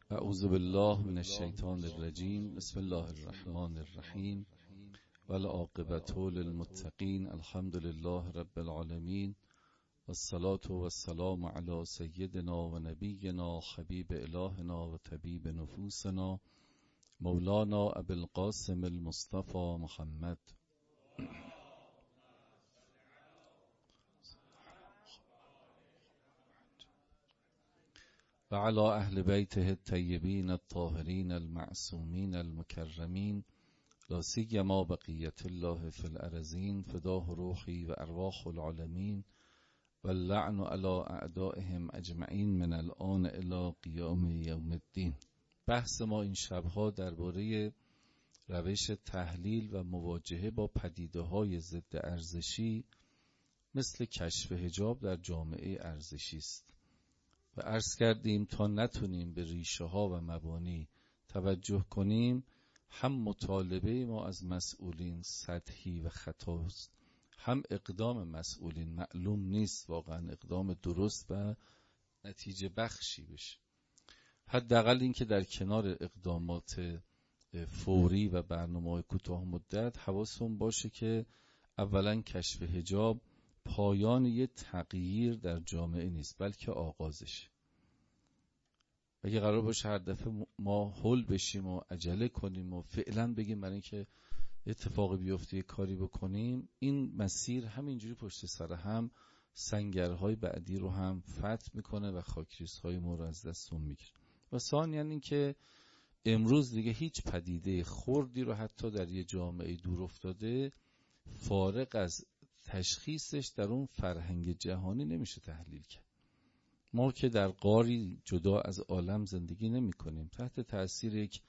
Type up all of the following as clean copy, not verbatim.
اعوذ بالله من الشیطان الرجیم. بسم الله الرحمن الرحیم والعاقبة للمتقین. الحمد لله رب العالمین والصلاة والسلام علی سیدنا و نبینا حبیب الهنا و طبیب نفوسنا مولانا ابی القاسم المصطفى محمد و علی اهل بیته الطیبین الطاهرین المعصومین المکرمین لا سیما بقیة الله فی الارضین فداه روحی و ارواح العالمین واللعن علی اعدائهم اجمعین من الآن الی قیام یوم الدین. بحث ما این شبها درباره روش تحلیل و مواجهه با پدیده‌های ضد ارزشی مثل کشف حجاب در جامعه ارزشی است. و عرض کردیم تا نتونیم به ریشه ها و مبانی توجه کنیم، هم مطالبه ما از مسئولین سطحی و خطاست، هم اقدام مسئولین معلوم نیست واقعا اقدام درست و نتیجه بخشی بشه. حداقل این که در کنار اقدامات فوری و برنامه‌های کوتاه مدت حواسمون باشه که اولا کشف حجاب پایان یه تغییر در جامعه نیست بلکه آغازش. اگه قرار باشه هر دفعه ما هول بشیم و عجله کنیم و فعلا بگیم برای اینکه اتفاقی بیفته یه کاری بکنیم، این مسیر همینجوری پشت سر هم سنگرهای بعدی رو هم فتح میکنه و خاکریزهای ما رو از دستمون میگیره. و ثانیاً این که امروز دیگه هیچ پدیده خردی رو حتی در یه جامعه دور افتاده فارغ از تشخیصش در اون فرهنگ جهانی نمیشه تحلیل کرد. ما که در غاری جدا از عالم زندگی نمی کنیم، تحت تأثیر یک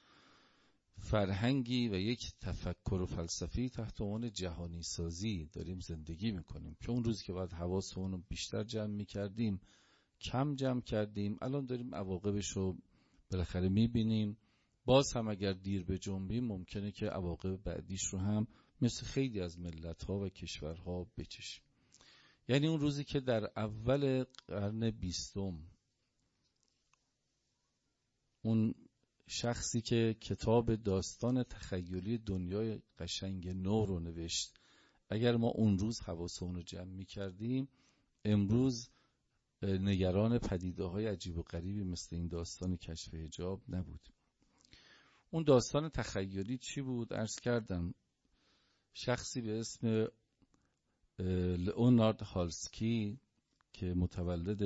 فرهنگی و یک تفکر و فلسفی تحت عنوان جهانی سازی داریم زندگی می کنیم که اون روز که باید حواسمون رو بیشتر جمع می کردیم کم جمع کردیم. الان داریم عواقبش رو بالاخره می بینیم. باز هم اگر دیر به جنبیم ممکنه که عواقب بعدیش رو هم مثل خیلی از ملت‌ها و کشورها بچشیم. یعنی اون روزی که در اول قرن 20 اون شخصی که کتاب داستان تخیلی دنیای قشنگ نو رو نوشت، اگر ما اون روز حواسمون رو جمع می کردیم امروز نگران پدیده‌های عجیب و غریبی مثل این داستان کشف حجاب نبود. اون داستان تخیلی چی بود؟ عرض کردم شخصی به اسم لئونارد هالسکی که متولد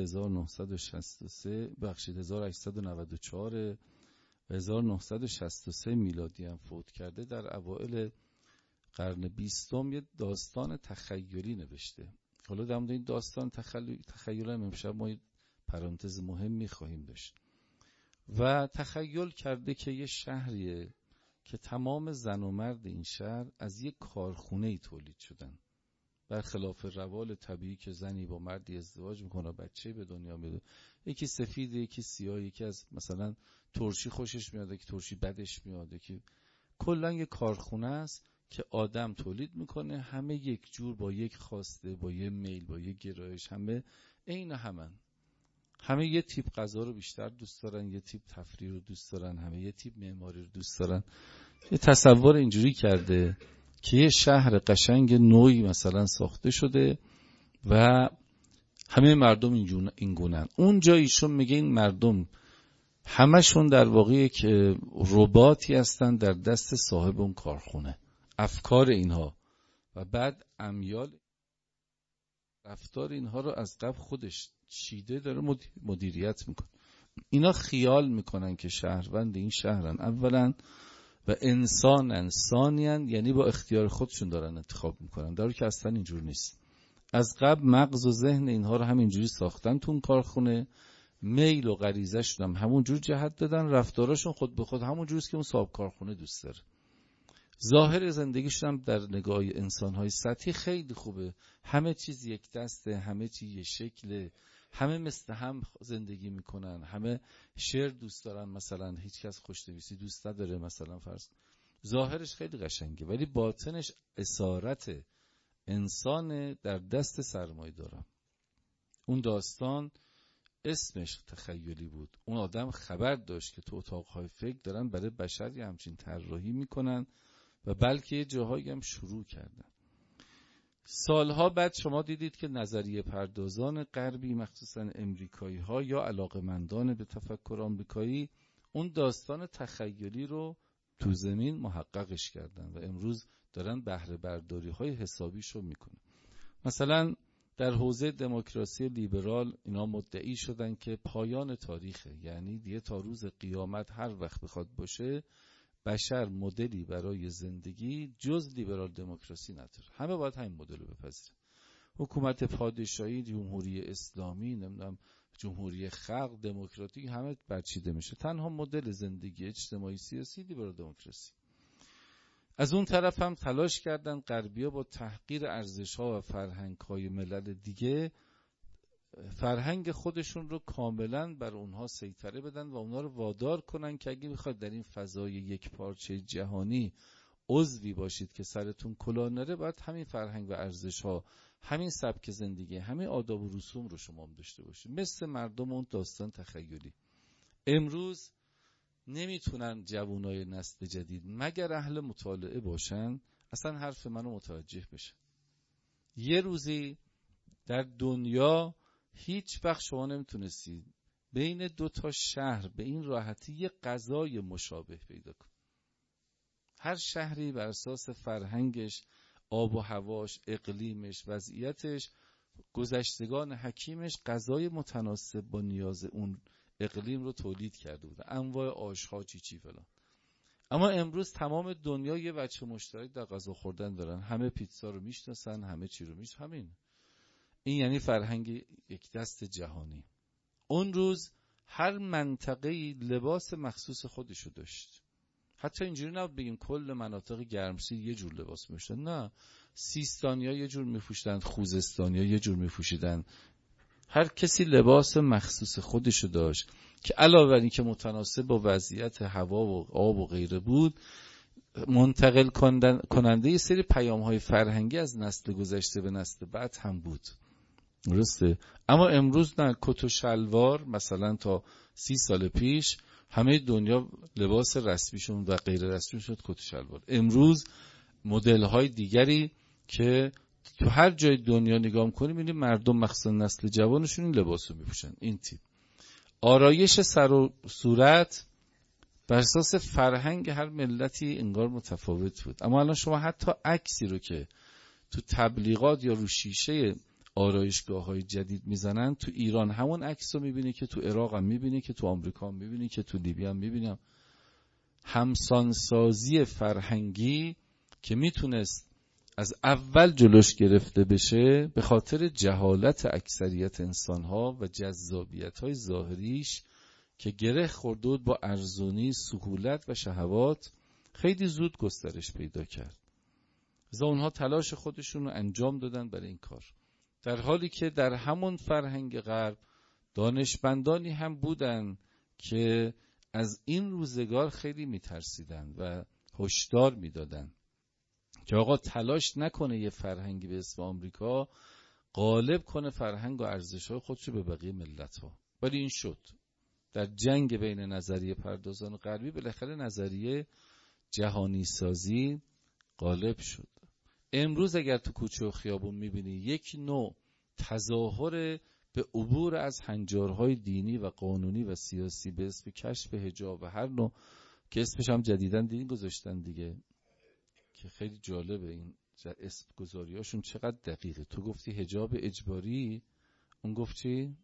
1894 و 1963 میلادی هم فوت کرده، در اوائل قرن 20 یه داستان تخیلی نوشته. حالا در مورد این داستان تخیل هم امشب ما یه پرانتز مهمی خواهیم داشت. و تخیل کرده که یه شهریه که تمام زن و مرد این شهر از یک کارخونه‌ای تولید شدن، برخلاف روال طبیعی که زنی با مردی ازدواج میکنه بچه به دنیا میاد، یکی سفیده یکی سیاه، یکی از مثلا ترشی خوشش میاد یکی ترشی بدش میاد، که کلا یک کارخونه است که آدم تولید میکنه، همه یک جور با یک خواسته با یک میل با یک گرایش، همه عین همه یه تیپ غذا رو بیشتر دوست دارن، یه تیپ تفریح رو دوست دارن، همه یه تیپ معماری رو دوست دارن. یه تصور اینجوری کرده که یه شهر قشنگ نوعی مثلا ساخته شده و همه مردم این گونن. اونجا ایشون میگه این مردم همشون در واقع یک رباتی هستن در دست صاحب اون کارخونه، افکار اینها و بعد امیال رفتار اینها رو از قبل خودش چیده داره مدیریت میکنه. اینا خیال میکنن که شهروند این شهرن اولا و انسانن ثانیاً، یعنی با اختیار خودشون دارن انتخاب میکنن، در حالی که اصلا اینجور نیست. از قبل مغز و ذهن اینها رو همینجوری ساختن تو اون کارخونه، میل و غریزه شون هم همونجور جهت دادن، رفتاراشون خود به خود همونجوریست که اون صاحب کارخونه دوست داره. ظاهر زندگیشون هم در نگاه انسان‌های سطحی خیلی خوبه، همه چیز یک دسته، همه چیز یک شکله، همه مثل هم زندگی میکنن، همه شعر دوست دارن، مثلا هیچ کس خوشنویسی دوست نداره مثلا فرض. ظاهرش خیلی قشنگه ولی باطنش اسارت انسان در دست سرمایه‌دارا. اون داستان اسمش تخیلی بود. اون آدم خبر داشت که تو اتاقهای فکر دارن برای بشر یه همچین طراحی میکنن و بلکه یه جاهایی هم شروع کردن. سالها بعد شما دیدید که نظریه پردازان غربی، مخصوصا امریکایی ها یا علاقمندان به تفکر آمریکایی، اون داستان تخیلی رو تو زمین محققش کردن و امروز دارن بهره برداری های حسابیش رو میکنن. مثلا در حوزه دموکراسی لیبرال اینا مدعی شدن که پایان تاریخه، یعنی دیگه تا روز قیامت هر وقت بخواد باشه بشر مدلی برای زندگی جز لیبرال دموکراسی نداره، همه باید همین مدل رو بپذیرن. حکومت پادشاهی، جمهوری اسلامی، نمیدونم جمهوری خلق، دموکراتیک، همه برچیده میشه. تنها مدل زندگی اجتماعی سیاسی لیبرال دموکراسی. از اون طرف هم تلاش کردن غربی‌ها با تحقیر ارزش‌ها و فرهنگ‌های ملل دیگه فرهنگ خودشون رو کاملا بر اونها سیطره بدن و اونها رو وادار کنن که اگه میخواد در این فضای یک پارچه جهانی عضوی باشید که سرتون کلاه نره، باید همین فرهنگ و ارزش‌ها، همین سبک زندگی، همین آداب و رسوم رو شما هم داشته باشید. مثل مردم اون داستان تخیلی. امروز نمیتونن جوانای نسل جدید مگر اهل مطالعه باشن اصلا حرف منو متوجه بشن. یه روزی در دنیا هیچ وقت شما نمیتونستید بین دو تا شهر به این راحتی یه غذای مشابه پیدا کنید. هر شهری بر اساس فرهنگش، آب و هواش، اقلیمش، وضعیتش، گذشتگان حکیمش غذای متناسب با نیاز اون اقلیم رو تولید کرده بود، انواع آش‌ها چی فلان. اما امروز تمام دنیا یه وجه مشترک در غذا خوردن دارن، همه پیتزا رو میشناسن، همه چی رو میشناسن. همین این یعنی فرهنگ یک دست جهانی. اون روز هر منطقه‌ای لباس مخصوص خودشو داشت. حتی اینجوری نبود بگیم کل مناطق گرمسیر یه جور لباس می‌پوشیدن، نه، سیستانیا یه جور می‌پوشیدن، خوزستانیا یه جور می‌پوشیدن. هر کسی لباس مخصوص خودشو داشت که علاوه بر این که متناسب با وضعیت هوا و آب و غیره بود، منتقل کننده یه سری پیام‌های فرهنگی از نسل گذشته به نسل بعد هم بود. درسته؟ اما امروز نه، کت و شلوار مثلا تا 30 سال پیش همه دنیا لباس رسمیشون و غیر رسمی شد کت و شلوار. امروز مدل‌های دیگری که تو هر جای دنیا نگاه کنی می‌بینی مردم مخصوصا نسل جوانشون این لباسو میپوشن. این تیپ آرایش سر و صورت بر اساس فرهنگ هر ملتی انگار متفاوت بود. اما الان شما حتی عکسی رو که تو تبلیغات یا رو شیشه آرایشگاه‌های جدید میزنن، تو ایران همون عکس رو میبینی که تو عراق هم میبینی، که تو آمریکا هم میبینی، که تو لیبی هم میبینی. همسانسازی فرهنگی که میتونست از اول جلوش گرفته بشه به خاطر جهالت اکثریت انسانها و جذابیت‌های ظاهریش که گره خورده بود با ارزونی، سهولت و شهوات، خیلی زود گسترش پیدا کرد. لذا اونها تلاش خودشون رو انجام دادن برای این کار، در حالی که در همون فرهنگ غرب دانشمندانی هم بودن که از این روزگار خیلی میترسیدن و هشدار میدادن که آقا تلاش نکنه یه فرهنگی به اسم آمریکا غالب کنه فرهنگ و ارزش‌های خودشو به بقیه ملت‌ها. ولی این شد. در جنگ بین نظریه پردازان غربی بالاخره نظریه جهانی سازی غالب شد. امروز اگر تو کوچه و خیابون میبینی یک نوع تظاهر به عبور از هنجارهای دینی و قانونی و سیاسی به اسم کشف حجاب و هر نوع که اسمش هم جدیدن دیدین گذاشتن دیگه، که خیلی جالبه این اسم گذاریاشون چقدر دقیقه. تو گفتی حجاب اجباری، اون گفت چی؟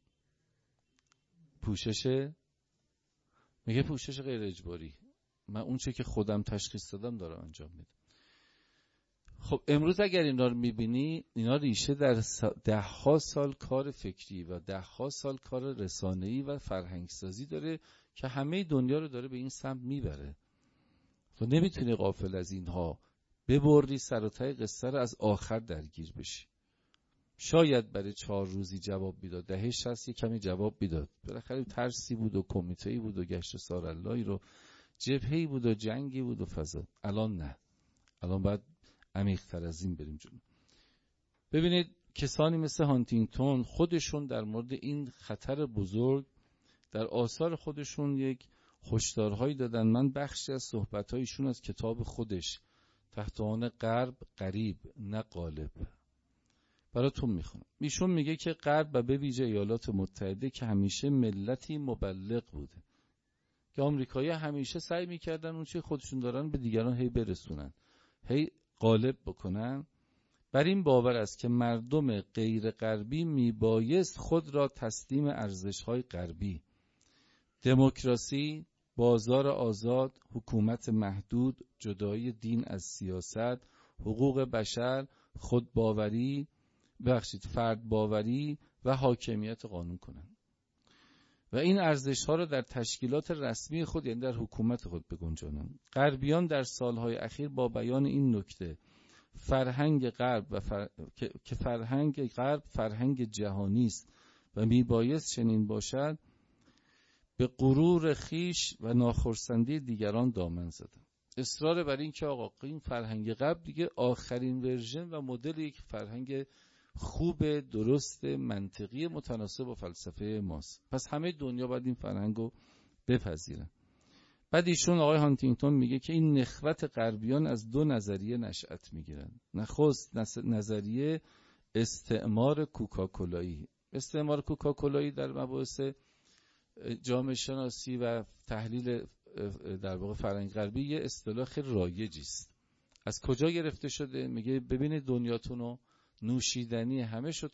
پوشش، میگه پوشش غیر اجباری. من اون چه که خودم تشخیص دادم دارم انجام میدم. خب امروز اگر اینا رو میبینی، اینا ریشه در ده‌ها سال کار فکری و ده‌ها سال کار رسانه‌ای و فرهنگسازی داره که همه دنیا رو داره به این سمت میبره. تو نمیتونی غافل از اینها ببری سر و ته قصه رو از آخر درگیر بشی. شاید برای 4 روزی جواب میداد، دهه 60 یه کمی جواب میداد. بالاخره ترسی بود و کمیته‌ای بود و گشت ساراللهی رو، جبهه‌ای بود و جنگی بود و فضا. الان نه. الان باید عمیق‌تر از این بریم جلو. ببینید کسانی مثل هانتینگتون خودشون در مورد این خطر بزرگ در آثار خودشون یک هشدارهایی دادن. من بخشی از صحبت‌هایشون از کتاب خودش تحت عنوان غرب غریب نه غالب براتون میخونم. ایشون میگه که غرب و به ویژه ایالات متحده که همیشه ملتی مبلغ بوده، که آمریکایی همیشه سعی میکردن اون چی خودشون دارن به دیگران هی برسونن، هی غالب بکنن، بر این باور است که مردم غیر غربی میبایست خود را تسلیم ارزش‌های غربی، دموکراسی، بازار آزاد، حکومت محدود، جدایی دین از سیاست، حقوق بشر، خودباوری، فرد باوری و حاکمیت قانون کنند و این ارزش‌ها را در تشکیلات رسمی خود یعنی در حکومت خود بگنجانند. غربیان در سالهای اخیر با بیان این نکته فرهنگ غرب که فرهنگ غرب فرهنگ جهانی است و میبایست چنین باشد، به غرور خیش و ناخرسندی دیگران دامن زدند. اصرار بر این که آقا این فرهنگ غرب دیگه آخرین ورژن و مدل یک فرهنگ خوب، درست، منطقی، متناسب با فلسفه ماست، پس همه دنیا باید این فرهنگو بپذیرن. بعد ایشون آقای هانتینگتون میگه که این نخوت غربیان از دو نظریه نشأت میگیرن. نخست نظریه استعمار کوکاکولایی. استعمار کوکاکولایی در مباحث جامعه شناسی و تحلیل در واقع فرهنگ غربی یه اصطلاح خیلی رایجی است. از کجا گرفته شده؟ میگه ببینید دنیاتونو نوشیدنی همه شد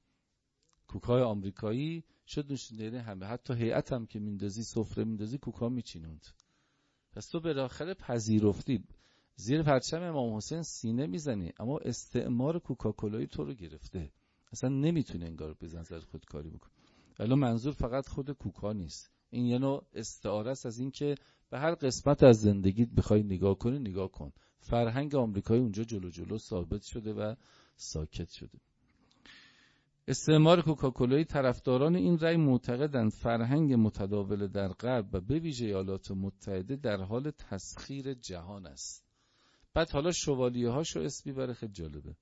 کوکای آمریکایی شد نوشیدنی همه، حتی هیئت هم که میندازی سفره میندازی کوکا میچینوند. پس تو بالاخره پذیرفتی زیر پرچم امام حسین سینه میزنی، اما استعمار کوکاکولایی تو رو گرفته، اصلا نمیتونه انگار به نظر خودکاری بکنه. ولی منظور فقط خود کوکا نیست، این یه نوع استعاره است از این که به هر قسمت از زندگیت بخوای نگاه کنی نگاه کن. فرهنگ آمریکایی اونجا جلو ثابت شده و ساکت شده. استعمار کوکاکولایی طرفداران این رأی معتقدند فرهنگ متداول در غرب و به ویژه ایالات متحده در حال تسخیر جهان است. بعد حالا شوالیه هاشو اسمی بره، خیلی جالبه.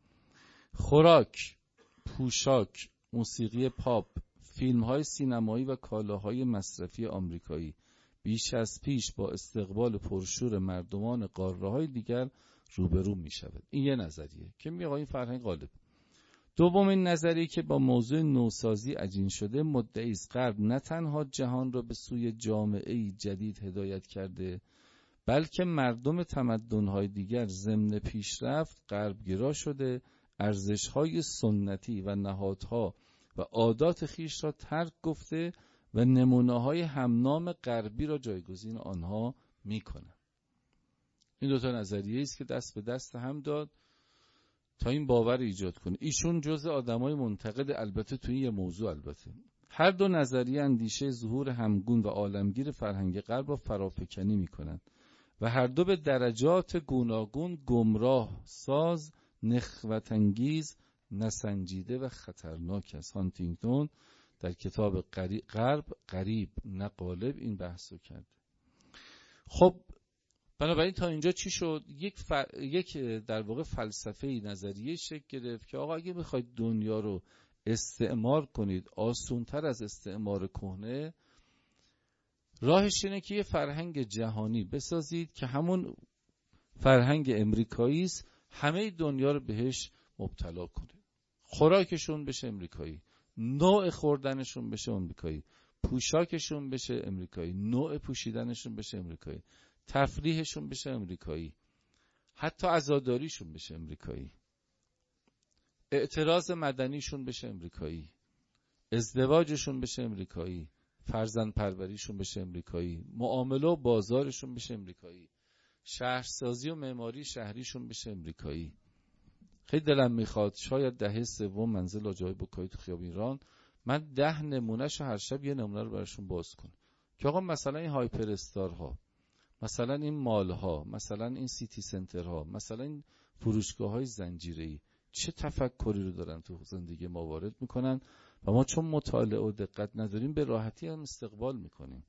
خوراک، پوشاک، موسیقی پاپ، فیلم های سینمایی و کالاهای مصرفی آمریکایی بیش از پیش با استقبال پرشور مردمان قاره های دیگر روبرو می شود. این یه نظریه که میگه این فرهنگ غالب. دومین نظریه که با موضوع نوسازی عجین شده مدعی است غرب نه تنها جهان را به سوی جامعه‌ای جدید هدایت کرده، بلکه مردم تمدن‌های دیگر ضمن پیشرفت غربگرا شده، ارزش‌های سنتی و نهادها و عادات خیش را ترک گفته و نمونه‌های همنام غربی را جایگزین آنها می‌کنند. این دو تا نظریه است که دست به دست هم داد تا این باور ایجاد کنه. ایشون جزء آدمای منتقد البته توی یه موضوع، البته هر دو نظریه اندیشه ظهور همگون و عالمگیر فرهنگ غرب را فرافکنی می‌کنند و هر دو به درجات گوناگون گمراه ساز، نخوت‌انگیز، نسنجیده و خطرناک است. هانتینگتون در کتاب غرب غریب نه غالب این بحثو کرده. خب بنابراین تا اینجا چی شد؟ یک در واقع فلسفه‌ای نظریه شکل گرفت که آقا اگه بخواید دنیا رو استعمار کنید آسونتر از استعمار کهنه، راهش اینه که یه فرهنگ جهانی بسازید که همون فرهنگ امریکایی است، همه دنیا رو بهش مبتلا کنید. خوراکشون بشه امریکایی، نوع خوردنشون بشه امریکایی، پوشاکشون بشه امریکایی، نوع پوشیدنشون بشه امریکایی، تفریحشون بشه امریکایی، حتی عزاداریشون بشه امریکایی، اعتراض مدنیشون بشه امریکایی، ازدواجشون بشه امریکایی، فرزند پروریشون بشه امریکایی، معامله و بازارشون بشه امریکایی، شهرسازی و معماری شهریشون بشه امریکایی. خیلی دلم میخواد شاید دهه سوم منزل لاجای بکایی تو خیابون ایران من 10 نمونهشو هر شب یه نمونه رو براشون باز کنم که آقا مثلا این هایپر استارها، مثلا این مالها، مثلا این سیتی سنترها، مثلا این فروشگاه‌های زنجیره‌ای چه تفکری رو دارن تو زندگی ما وارد میکنن و ما چون مطالعه و دقت نداریم به راحتی هم استقبال میکنیم.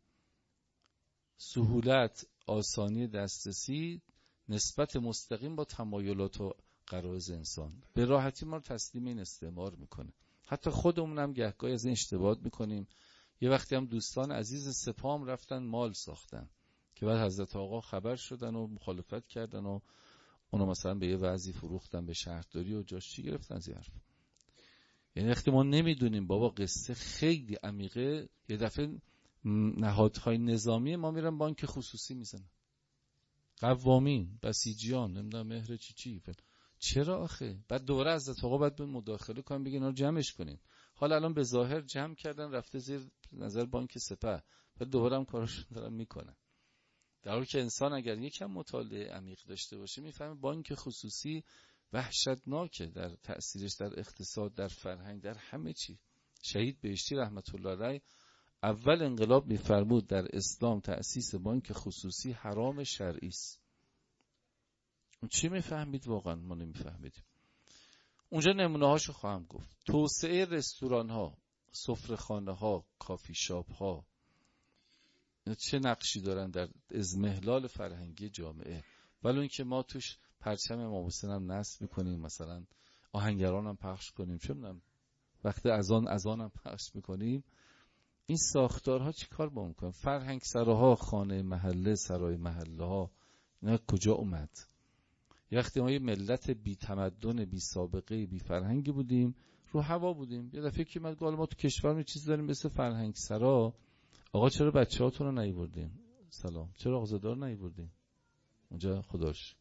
سهولت، آسانی دسترسی نسبت مستقیم با تمایلات و غرایز انسان. به راحتی ما رو تسلیم این استعمار میکنه. حتی خودمون هم گهگاهی از این اشتباه میکنیم. یه وقتی هم دوستان عزیز سپام رفتن مال ساختن که بعد حضرت آقا خبر شدن و مخالفت کردن و اونو مثلا به یه وضعی فروختن به شهرداری و جاش چی گرفتن از این حرف. یعنی وقتی ما نمیدونیم بابا قصه خیلی عمیقه، یه دفعه نهادهای نظامی ما میرن بانک خصوصی میزنن، قوامین، بسیجیان، نمیدونم مهر چی. چرا آخه؟ بعد دوباره حضرت آقا باید به مداخله کنن، بگن اینا جمعش کنین. حالا الان به ظاهر جمع کردن رفته زیر نظر بانک سپه، بعد دوباره هم کاراشون دارن میکنن. در حالی که انسان اگر یکم مطالعه عمیق داشته باشه میفهمه بانک خصوصی وحشتناکه در تأثیرش در اقتصاد، در فرهنگ، در همه چی. شهید بهشتی رحمت الله علیه اول انقلاب میفرمود در اسلام تأسیس بانک خصوصی حرام شرعی است. چی میفهمید؟ واقعا ما نمیفهمیدیم. اونجا نمونه هاشو خواهم گفت. توسعه رستوران ها، سفره‌خانه ها، کافی شاپ ها چه نقشی دارن در اضمحلال فرهنگی جامعه. ولی اون که ما توش پرچم امام حسین هم نصب میکنیم، مثلا آهنگران هم پخش کنیم، چه میدونم وقتی اذان هم پخش میکنیم. این ساختارها چی کار با میکنن؟ فرهنگ سراها، خانه محله، سرای محله ها، اینا کجا اومد؟ یه وقتی ما یه ملت بی تمدن، بی سابقه، بی فرهنگی بودیم، رو هوا بودیم. یه دفعه که اومد گفت ما تو کشور یه چیز داریم مثل فرهنگ سرا. آقا چرا بچه‌هاتون رو نیاوردین؟ سلام. چرا آقازاده رو نیاوردین؟ اونجا خداش.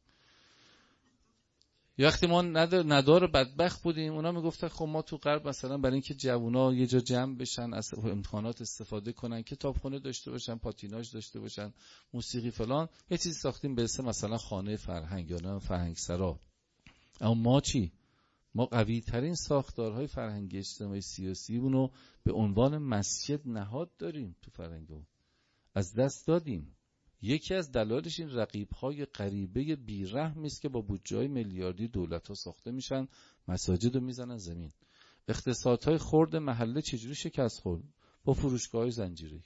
یه وقتی ما ندار بدبخت بودیم، اونا میگفتن خب ما تو غرب مثلا برای اینکه جوونا یه جا جمع بشن، از امکانات استفاده کنن، کتابخونه داشته باشن، پاتیناژ داشته باشن، موسیقی فلان، یه چیزی ساختیم به اسم مثلا خانه فرهنگ یا نه فرهنگ سرا. اما ما چی؟ ما قوی ترین ساختارهای فرهنگی، اجتماعی، سیاسی اونو به عنوان مسجد نهاد داریم تو فرهنگمون. از دست دادیم. یکی از دلایلش این رقیب‌های غریبه بی‌رحمی است که با بودجه‌های میلیاردی دولت‌ها ساخته میشن، مساجد رو میزنن زمین. اقتصادهای خرد محله چجوری شکست خورد؟ با فروشگاه‌های زنجیره‌ای.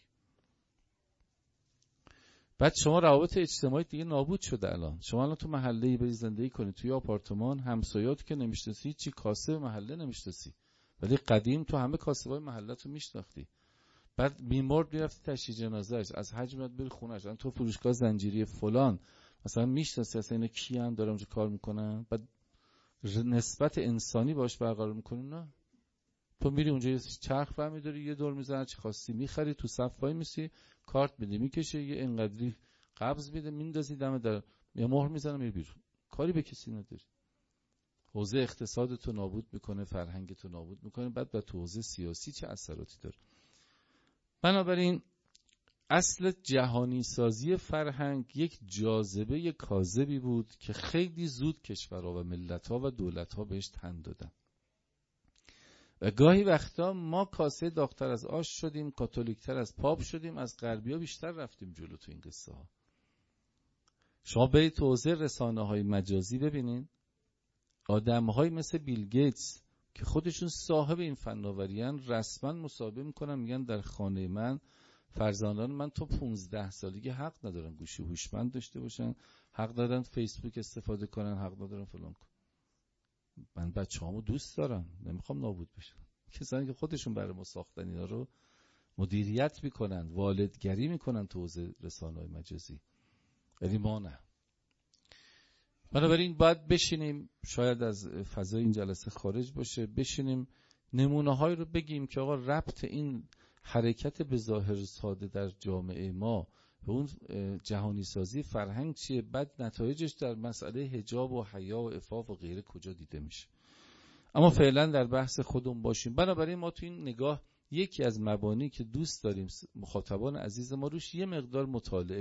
بعد شما روابط اجتماعی دیگه نابود شده. الان شما الان تو محله‌ای بری زندگی کنی، توی آپارتمان، همسایه‌ات که نمیشناسی، چی کاسب محله نمیشناسی، ولی قدیم تو همه کاسبای محله‌تو میشناختی. بعد بیمار میرفتی تشییع جنازه‌اش، از حج میاد بری خونه‌اش. الان تو فروشگاه زنجیری فلان مثلا میشناسی اصلا اینا کیان، دارن اونجا کار میکنن، بعد نسبت انسانی باش برقرار میکنی؟ نه. تو میری اونجا یه چرخ برمی‌داری، یه دور میزنه، چی خواستی میخری، تو صف وای میسی، کارت میدی میکشه، یه انقدری قبض میده میندازی دم در، یه مهر میزنه میری بیرون. کاری به کسی نداری. حوزه اقتصادتو نابود میکنه، فرهنگتو نابود میکنه. بعد تو حوزه سیاسی چه اثراتی داره؟ بنابراین اصل جهانی سازی فرهنگ یک جاذبه کاذبی بود که خیلی زود کشورها و ملت‌ها و دولت‌ها بهش تن دادن. و گاهی وقتا ما کاسه داغ‌تر از آش شدیم، کاتولیک‌تر از پاپ شدیم، از غربی‌ها بیشتر رفتیم جلو تو این قصه ها. شما برید تو حوزه رسانه‌های مجازی ببینین، آدم‌های مثل بیل گیتس که خودشون صاحب این فناوری‌ان رسما مصاحبه میکنن، میگن در خانه من فرزندان من تو 15 سالگی حق ندارن گوشی هوشمند داشته باشن، حق دارن فیسبوک استفاده کنن، حق ندارن فلان کنن. من بچه‌هامو دوست دارم، نمیخوام نابود بشن. کسانی که خودشون برای ما ساختن اینا رو مدیریت میکنن، والدگری میکنن تو حوزه رسانه‌های مجازی، ولی ما نه. بنابراین باید بشینیم، شاید از فضای این جلسه خارج باشه، بشینیم نمونه‌هایی رو بگیم که آقا ربط این حرکت به ظاهر ساده در جامعه ما به اون جهانی سازی فرهنگ چیه، بعد نتایجش در مسئله حجاب و حیا و عفاف و غیره کجا دیده میشه. اما فعلا در بحث خودمون باشیم. بنابراین ما تو این نگاه یکی از مبانی که دوست داریم مخاطبان عزیز ما روش یه مقدار مطالعه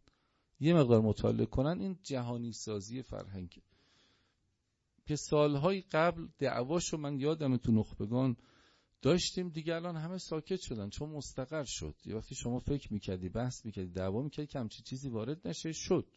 کنن این جهانی سازی فرهنگ که سالهای قبل دعواشو من یادم تو نخبگان داشتیم، دیگه الان همه ساکت شدن چون مستقر شد. یه وقتی شما فکر میکردی، بحث میکردی، دعوا میکردی که همچی چیزی وارد نشه،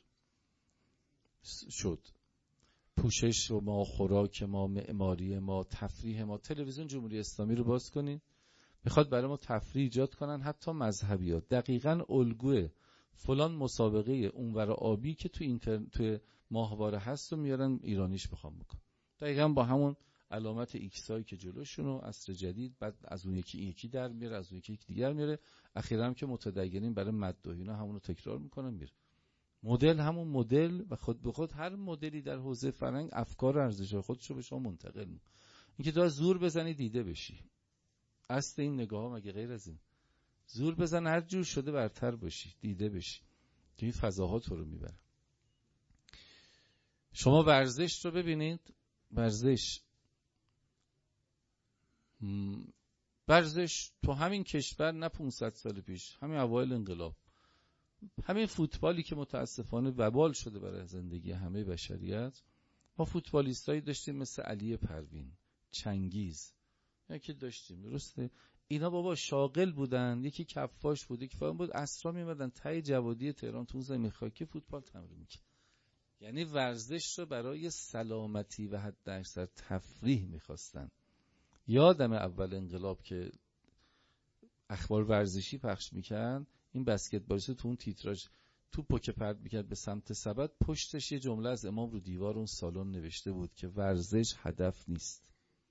شد. پوشش ما، خوراک ما، معماری ما، تفریح ما. تلویزیون جمهوری اسلامی رو باز کنین، میخواد برای ما تفریح ایجاد کنن، حتی مذهبی ها دقیقاً الگوی فلان مسابقه اونور آبی که تو ماهواره هست رو میارن ایرانیش بخوام بکن. دقیقاً با همون علامت ایکسایی که جلوشونو عصر جدید، بعد از اون یکی در میاره، از اون یکی دیگر میاره، اخیراً هم که متدینین برای مد و اینا همونو تکرار میکنن میره. مدل همون مدل و خود به خود هر مدلی در حوزه فرهنگ افکار و ارزش‌های خودش رو به شما منتقل میکنه. اینکه تو زور بزنی دیده بشی، اصل این نگاه مگه غیر از این؟ زور بزن هر جور شده برتر باشی، دیده بشی، که این فضاها تو رو میبره. شما ورزش رو ببینید، ورزش تو همین کشور نه 500 سال پیش، همین اوایل انقلاب، همین فوتبالی که متاسفانه وبال شده برای زندگی همه بشریت، ما فوتبالیستایی داشتیم مثل علی پروین، چنگیز، یکی داشتیم درسته، اینا بابا شاغل بودن، یکی کفاش بود، یکی فلان بود، عصرا میمدن ته جوادی تهران تو زمین خاکی فوتبال تمرین میکرد. یعنی ورزش رو برای سلامتی و حداکثر تفریح میخواستن. یادم اول انقلاب که اخبار ورزشی پخش میکرد، این بسکتبالیست تو اون تیتراژ توپو که پرت میکرد به سمت سبد، پشتش یه جمله از امام رو دیوار اون سالن نوشته بود که ورزش هدف نیست.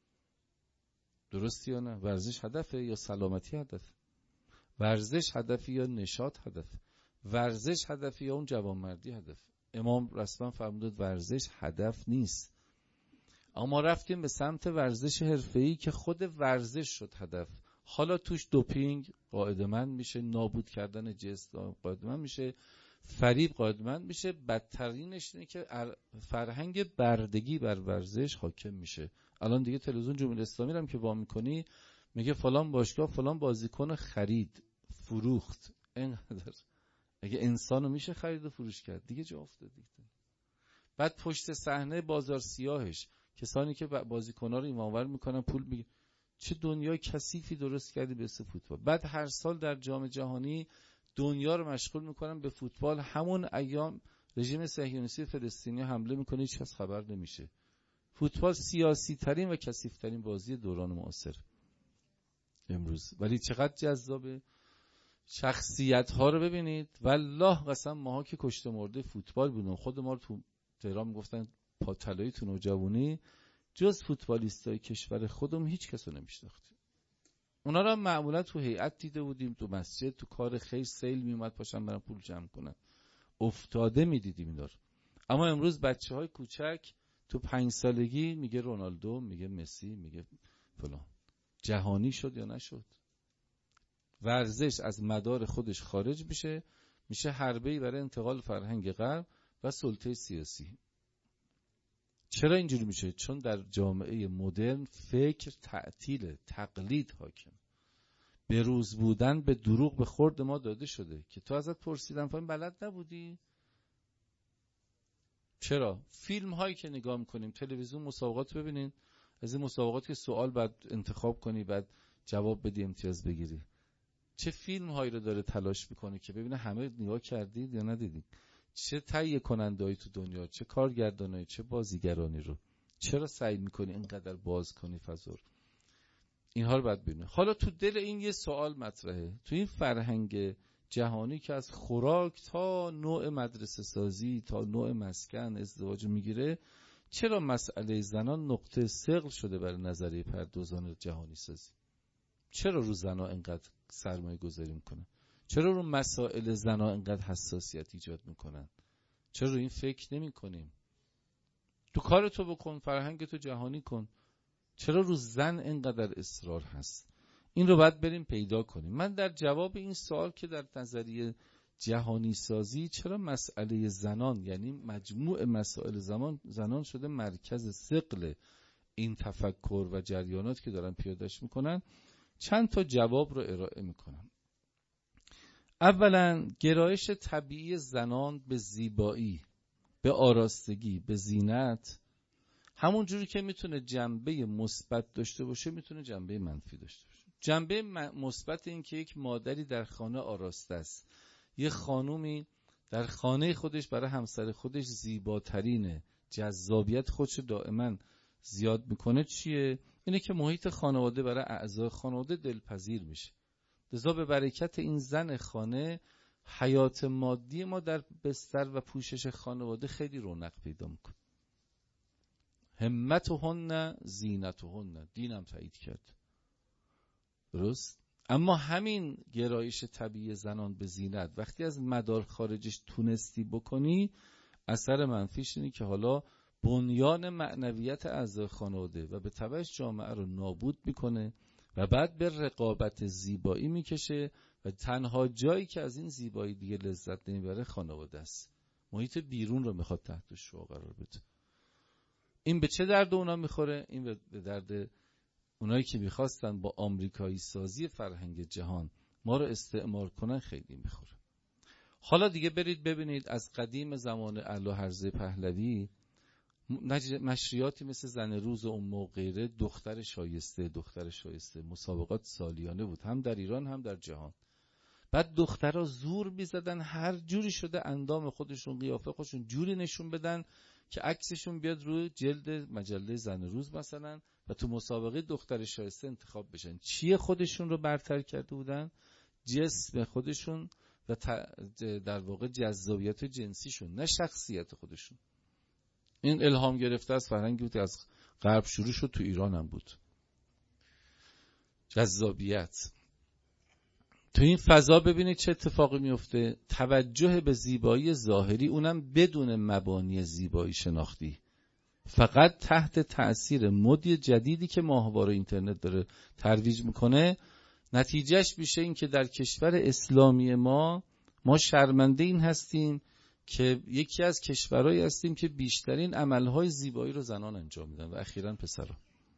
درستی یا نه؟ ورزش هدفه یا سلامتی هدف؟ ورزش هدفی یا نشاط هدف؟ ورزش هدفی یا اون جوانمردی هدف؟ امام رسما فرمود ورزش هدف نیست. اما ما رفتیم به سمت ورزش حرفه‌ای که خود ورزش شد هدف. حالا توش دوپینگ قاعدمند میشه، نابود کردن جسم قاعدمند میشه، فریب قاعدمند میشه، بدترینش اینه که فرهنگ بردگی بر ورزش حاکم میشه. الان دیگه تلویزیون جمهوری اسلامی هم که وا میکنی میگه فلان باشگاه فلان بازیکن خرید فروخت. اینقدر اگه انسانو میشه خرید و فروش کرد دیگه جا افتاد دیگه. بعد پشت صحنه بازار سیاهش کسانی که بازیکن‌ها رو اینور میکنن پول میگه. چه دنیای کثیفی درست کردی به اسم فوتبال. بعد هر سال در جام جهانی دنیا رو مشغول میکنن به فوتبال. همون ایام رژیم صهیونیستی فلسطینی حمله میکنه، هیچ کس خبر نمیشه. فوتبال سیاسی ترین و کثیف ترین بازی دوران معاصر امروز، ولی چقدر جذابه. شخصیت ها رو ببینید، والله قسم ماها که کشته مرده فوتبال بودن. خود ما رو تو تهران میگفتن پا طلایی تو نوجوانی، جز فوتبالیستای کشور خودم هیچ کس رو نمیشناختیم. اونا رو معمولا تو هیئت دیده بودیم، تو مسجد، تو کار خیر سیل میومد پاشن برن پول جمع کنن، افتاده میدیدیم اینا رو. اما امروز بچه‌های کوچک تو 5 سالگی میگه رونالدو، میگه مسی، میگه فلان. جهانی شد یا نشد؟ ورزش از مدار خودش خارج میشه حربه‌ای برای انتقال فرهنگ غرب و سلطه سیاسی. چرا اینجوری میشه؟ چون در جامعه مدرن فکر تعطیل، تقلید حاکم. به روز بودن به دروغ به خورد ما داده شده که تو ازت پرسیدم فهم بلد نبودی؟ چرا؟ فیلم هایی که نگاه میکنیم، تلویزیون مسابقات ببینین، از این مسابقات که سوال بعد انتخاب کنی بعد جواب بدی امتیاز بگیری، چه فیلم هایی رو داره تلاش میکنه که ببینه همه نگاه کردید یا ندیدید. چه تهیه کننده‌ای تو دنیا، چه کارگردانایی، چه بازیگرانی رو چرا سعی میکنی اینقدر باز کنی فضا رو؟ اینها رو باید ببینی. حالا تو دل این یه سوال مطرحه، تو این فرهنگ جهانی که از خوراک تا نوع مدرسه سازی تا نوع مسکن ازدواج میگیره، چرا مسئله زنان نقطه ثقل شده برای نظریه پردازان جهانی سازی؟ چرا رو زنا اینقدر سرمایه گذاری میکنن؟ چرا رو مسائل زنا اینقدر حساسیت ایجاد میکنن؟ چرا رو این فکر نمی کنیم؟ تو کارتو بکن، فرهنگتو جهانی کن. چرا رو زن اینقدر اصرار هست؟ این رو باید بریم پیدا کنیم. من در جواب این سوال که در نظریه جهانی سازی چرا مسئله زنان، یعنی مجموع مسائل زنان شده مرکز ثقل این تفکر و جریانات که دارن پیادهش میکنن، چند تا جواب رو ارائه میکنم. اولا گرایش طبیعی زنان به زیبایی، به آراستگی، به زینت، همون جوری که میتونه جنبه مثبت داشته باشه میتونه جنبه منفی داشته باشه. جنبه مثبت این که یک مادری در خانه آراسته است، یه خانومی در خانه خودش برای همسر خودش زیباترینه، جذابیت خودش دائما زیاد میکنه. چیه؟ اینه که محیط خانواده برای اعضای خانواده دلپذیر میشه. لذا به برکت این زن خانه حیات مادی ما در بستر و پوشش خانواده خیلی رونق پیدا میکنه. همتهن زینتهن، دینم تایید کرد. درست؟ اما همین گرایش طبیعی زنان به زینت وقتی از مدار خارجش تونستی بکنی، اثر منفیش اینه که حالا بنیان معنویت اعضای خانواده و به تبعش جامعه رو نابود میکنه و بعد به رقابت زیبایی میکشه و تنها جایی که از این زیبایی دیگه لذت نمیبره خانواده است. محیط بیرون رو میخواد تحت شعاع قرار بده. این به چه درد اونا میخوره؟ این به درد اونایی که میخواستن با آمریکایی سازی فرهنگ جهان ما رو استعمار کنن خیلی میخوره. حالا دیگه برید ببینید از قدیم زمان اعلی هرزه پهلوی نشریاتی مثل زن روز و ام و غیره دختر شایسته مسابقات سالیانه بود، هم در ایران هم در جهان. بعد دخترها زور میزدن هر جوری شده اندام خودشون، قیافه خودشون جوری نشون بدن که عکسشون بیاد روی جلد مجله زن روز مثلا و تو مسابقه دختر شایسته انتخاب بشن. چیه خودشون رو برتر کرده بودن؟ جسم خودشون و در واقع جذابیت جنسیشون، نه شخصیت خودشون. این الهام گرفته از فرهنگی بود از غرب شروع شد، تو ایران هم بود. جذابیت. تو این فضا ببینید چه اتفاقی میفته. توجه به زیبایی ظاهری، اونم بدون مبانی زیبایی شناختی، فقط تحت تأثیر مدی جدیدی که ماهواره اینترنت داره ترویج میکنه، نتیجهش میشه این که در کشور اسلامی ما شرمنده این هستیم که یکی از کشورهایی هستیم که بیشترین عملهای زیبایی رو زنان انجام میدن و اخیراً پسران.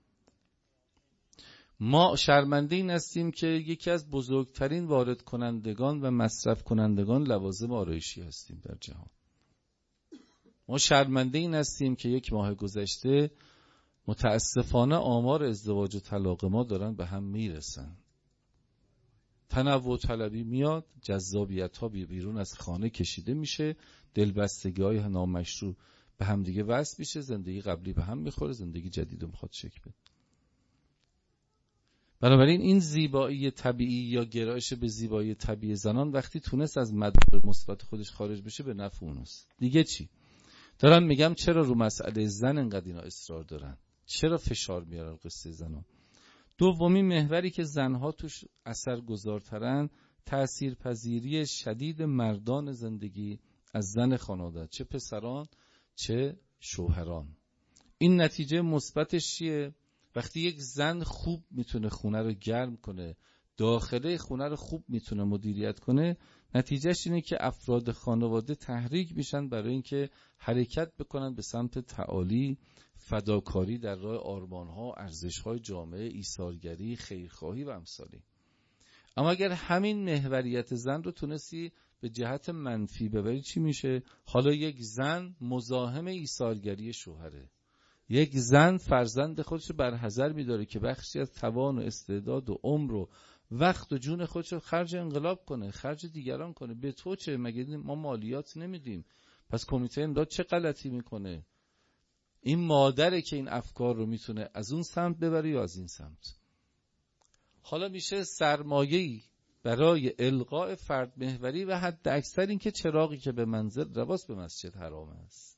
ما شرمنده این هستیم که یکی از بزرگترین وارد کنندگان و مصرف کنندگان لوازم آرایشی هستیم در جهان. ما شرمنده این هستیم که یک ماه گذشته متاسفانه آمار ازدواج و طلاق ما دارن به هم میرسن. تنوع طلبی میاد، جذابیت ها بیرون از خانه کشیده میشه، دلبستگی های نامشروع به هم دیگه وصل میشه، زندگی قبلی به هم میخوره، زندگی جدید رو میخواد شکل بده. بنابراین این زیبایی طبیعی یا گرایش به زیبایی طبیعی زنان وقتی تونست از مدار مثبت خودش خارج بشه به نفع اوناست. دیگه چی؟ دارم میگم چرا رو مسئله زن انقدر اینا اصرار دارن؟ چرا فشار میارن قصه زنان؟ دومی محوری که زنها توش اثرگذارترن، تأثیرپذیری شدید مردان زندگی از زن خانواده، چه پسران چه شوهران. این نتیجه مثبتش چیه؟ وقتی یک زن خوب میتونه خونه رو گرم کنه، داخله خونه رو خوب میتونه مدیریت کنه، نتیجهش اینه که افراد خانواده تحریک میشن برای اینکه حرکت بکنن به سمت تعالی، فداکاری در راه آرمان‌ها، ارزش‌های جامعه، ایثارگری، خیرخواهی و امثالی. اما اگر همین محوریت زن رو تونستی به جهت منفی ببری، چی میشه؟ حالا یک زن مزاحم ایثارگری شوهره، یک زن فرزند خودش رو برحذر می‌داره که بخشی از توان و استعداد و عمر و وقت و جون خودش رو خرج انقلاب کنه، خرج دیگران کنه. به تو چه؟ مگه ما مالیات نمیدیم؟ پس کمیته امداد چه غلطی میکنه؟ این مادره که این افکار رو میتونه از اون سمت ببره یا از این سمت. حالا میشه سرمایه‌ای برای القاء فرد محوری و حد اکثر این که چراغی که به منزل رواست به مسجد حرام است.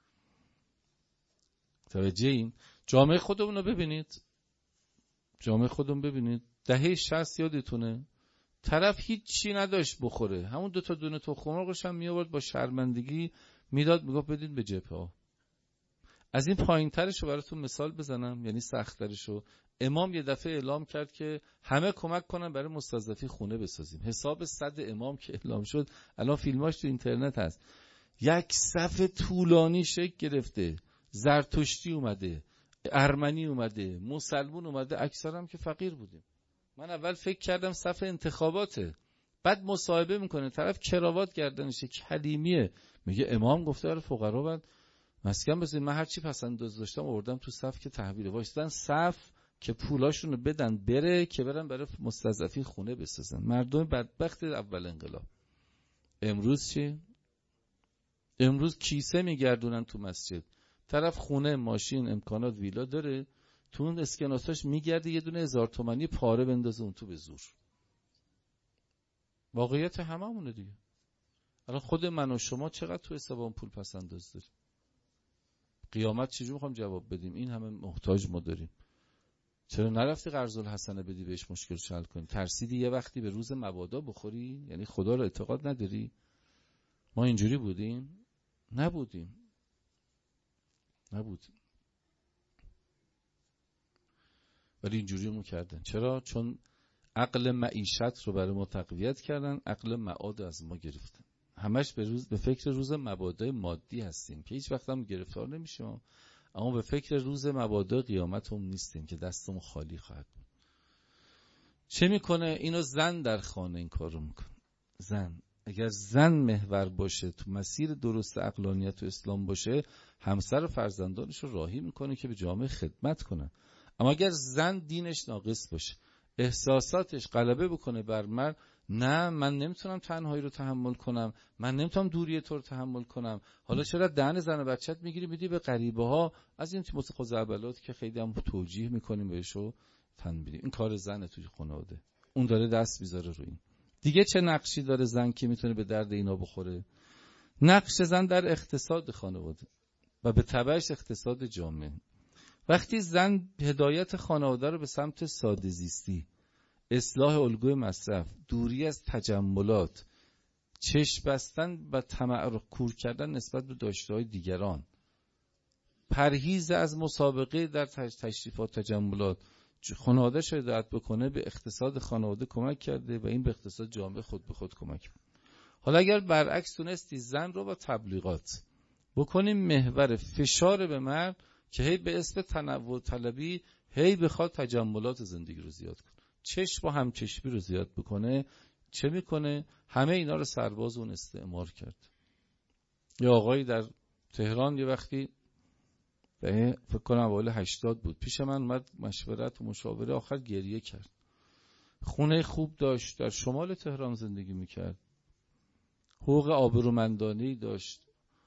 توجه این جامعه خودمون رو ببینید، جامعه خودمون ببینید. دهه 60 یادتونه طرف هیچ چی نداشت بخوره، همون 2 تا دونه تخم مرغش هم میآورد با شرمندگی میداد، میگفت بدین به جبهه ها. از این پایین ترش رو براتون مثال بزنم، یعنی سخت‌ترش رو. امام یه دفعه اعلام کرد که همه کمک کنن برای مستضعفی خونه بسازیم. حساب 100 امام که اعلام شد، الان فیلماش تو اینترنت هست، یک صف طولانی شکل گرفته، زرتشتی اومده، ارمنی اومده، مسلمون اومده، اکثرا هم که فقیر بودیم. من اول فکر کردم صف انتخاباته، بعد مصاحبه میکنه طرف کراوات گردنشه، کلیمیه، میگه امام گفته برای فقرا بعد مسکن بزنید. من هرچی پسنداز داشتم آوردم تو صف که تحویله، وایستادن صف که پولاشونو بدن بره که برن برای مستضعفین خونه بسازن. مردم بدبخت اول انقلاب. امروز چی؟ امروز کیسه میگردونن تو مسجد، طرف خونه، ماشین، امکانات، ویلا داره، تو اون اسکناساش میگرده یه دونه 1000 تومانی پاره بندازه اون تو به زور. واقعیت هممونه دیگه. الان خود من و شما چقدر تو حسابمون پول پس انداز داریم؟ قیامت چجور میخوام جواب بدیم؟ این همه محتاج ما داریم. چرا نرفتی قرض الحسنه بدی بهش مشکل حل کنی؟ ترسیدی یه وقتی به روز مبادا بخوری؟ یعنی خدا رو اعتقاد نداری؟ ما اینجوری بودیم؟ نبودیم. ولی اینجوری کردن. چرا؟ چون عقل معیشت رو برای ما تقویت کردن، عقل معاد از ما گرفتن. همش به فکر روز مبادا مادی هستیم که هیچ وقت هم گرفتار نمیشیم، اما به فکر روز مبادا قیامت هم نیستیم که دستمون خالی خواهد بود. چه میکنه؟ اینو زن در خانه این کارو میکنه. زن اگر زن محور باشه، تو مسیر درست عقلانیت و اسلام باشه، همسر و فرزندانش رو راهی میکنه که به جامعه خدمت کنن. اما اگر زن دینش ناقص باشه، احساساتش غلبه بکنه بر مرد، نه من نمیتونم تنهایی رو تحمل کنم، من نمیتونم دوری تو رو تحمل کنم، حالا چرا دهن زن و بچت میگیری میدی به غریبه ها، از این متخوذبلات که خیلی هم توجیه میکنیم بهشو تن میدیم. این کار زنه توی خانواده، اون داره دست میذاره روی این. دیگه چه نقشی داره زن که میتونه به درد اینا بخوره؟ نقش زن در اقتصاد خانواده و به تبعش اقتصاد جامعه. وقتی زن هدایت خانواده رو به سمت ساده زیستی، اصلاح الگوی مصرف، دوری از تجملات، چشم بستن و طمع رو کور کردن نسبت به داشته‌های دیگران، پرهیز از مسابقه در تشریفات تجملات، خانواده‌اش رو هدایت بکنه، به اقتصاد خانواده کمک کرده و این به اقتصاد جامعه خود به خود کمک کرده. حالا اگر برعکس تونستی زن رو با تبلیغات بکنیم محور فشار به مرد که هی به اسم تنوع طلبی هی بخواد تجملات زندگی رو زیاد کنه، چشم با هم چشمی رو زیاد بکنه، چه میکنه؟ همه اینا رو سرباز اون استعمار کرد. یه آقایی در تهران یه وقتی فکر کنم اوایل 80 بود، پیش من اومد مشورت و مشاوره، آخر گریه کرد. خونه خوب داشت، در شمال تهران زندگی میکرد، حقوق آبرومندانه‌ای داشت،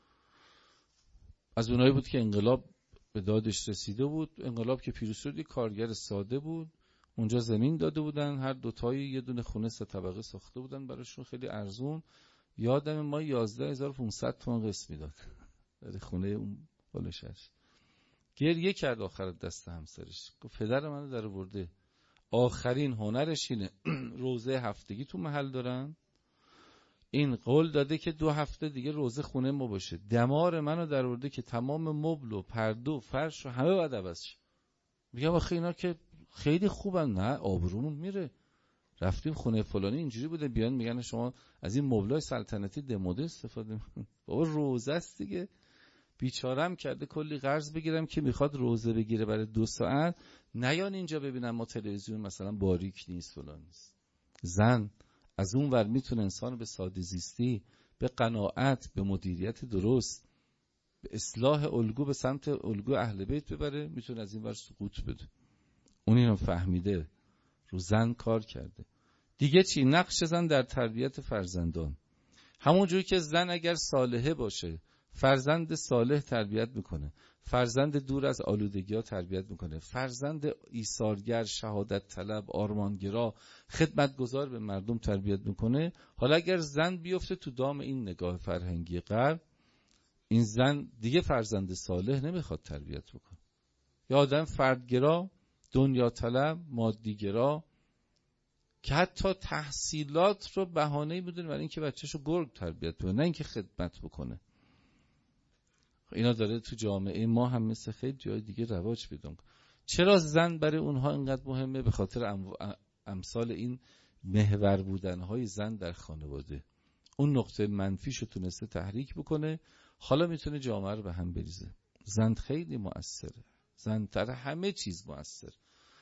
از اونایی بود که انقلاب به دادش رسیده بود. انقلاب که پیروز شد کارگر ساده بود، اونجا زمین داده بودن، هر دوتایی یه دونه خونه 3 طبقه ساخته بودن براشون، خیلی ارزون. یادم ما 11500 تومان قسط میداد برای خونه اون بالشش. گریه کرد آخر دست همسرش، گفت پدر منو در آورده، آخرین هنرش اینه روزه هفتگی تو محل دارن، این قول داده که 2 هفته دیگه روزه خونه ما باشه، دمار منو در آورده که تمام مبل و پرده و فرش و همه باید عوض شه. میگم آخه اینا که خیلی خوبن، نه آبرومون میره، رفتیم خونه فلانی اینجوری بوده، بیان میگن شما از این مبلای سلطنتی دموده استفاده میکنید. بابا روزه است دیگه. بیچارم کرده کلی قرض بگیرم که میخواد روزه بگیره برای 2 ساعت، نیان اینجا ببینم ما تلویزیون مثلا باریک نیست فلان نیست. زن از اون ور میتونه انسان به ساده زیستی، به قناعت، به مدیریت درست، به اصلاح الگو به سمت الگو اهل بیت ببره، میتونه از این ور سقوط بده. اون اینو فهمیده، رو زن کار کرده. دیگه چی؟ نقش زن در تربیت فرزندان. همونجوری که زن اگر صالحه باشه، فرزند صالح تربیت میکنه، فرزند دور از آلودگی‌ها تربیت میکنه، فرزند ایثارگر، شهادت طلب، آرمانگرا، خدمتگزار به مردم تربیت میکنه. حالا اگر زن بیفته تو دام این نگاه فرهنگی غرب، این زن دیگه فرزند صالح نمیخواد تربیت بکنه. یا آدم فردگرا، دنیا طلب، مادیگرا، که حتی تحصیلات رو بهانه‌ای میدونه برای اینکه بچه‌شو گرگ تربیت کنه، نه اینکه خدمت بکنه. اینا داره تو جامعه ما هم مثل خیلی جای دیگه رواج پیدا می‌کنه. چرا زن برای اونها اینقدر مهمه؟ به خاطر امثال این محور بودن‌های زن در خانواده. اون نقطه منفیشو تونسته تحریک بکنه، حالا میتونه جامعه رو به هم بریزه. زن خیلی مؤثره، زن در همه چیز مؤثر.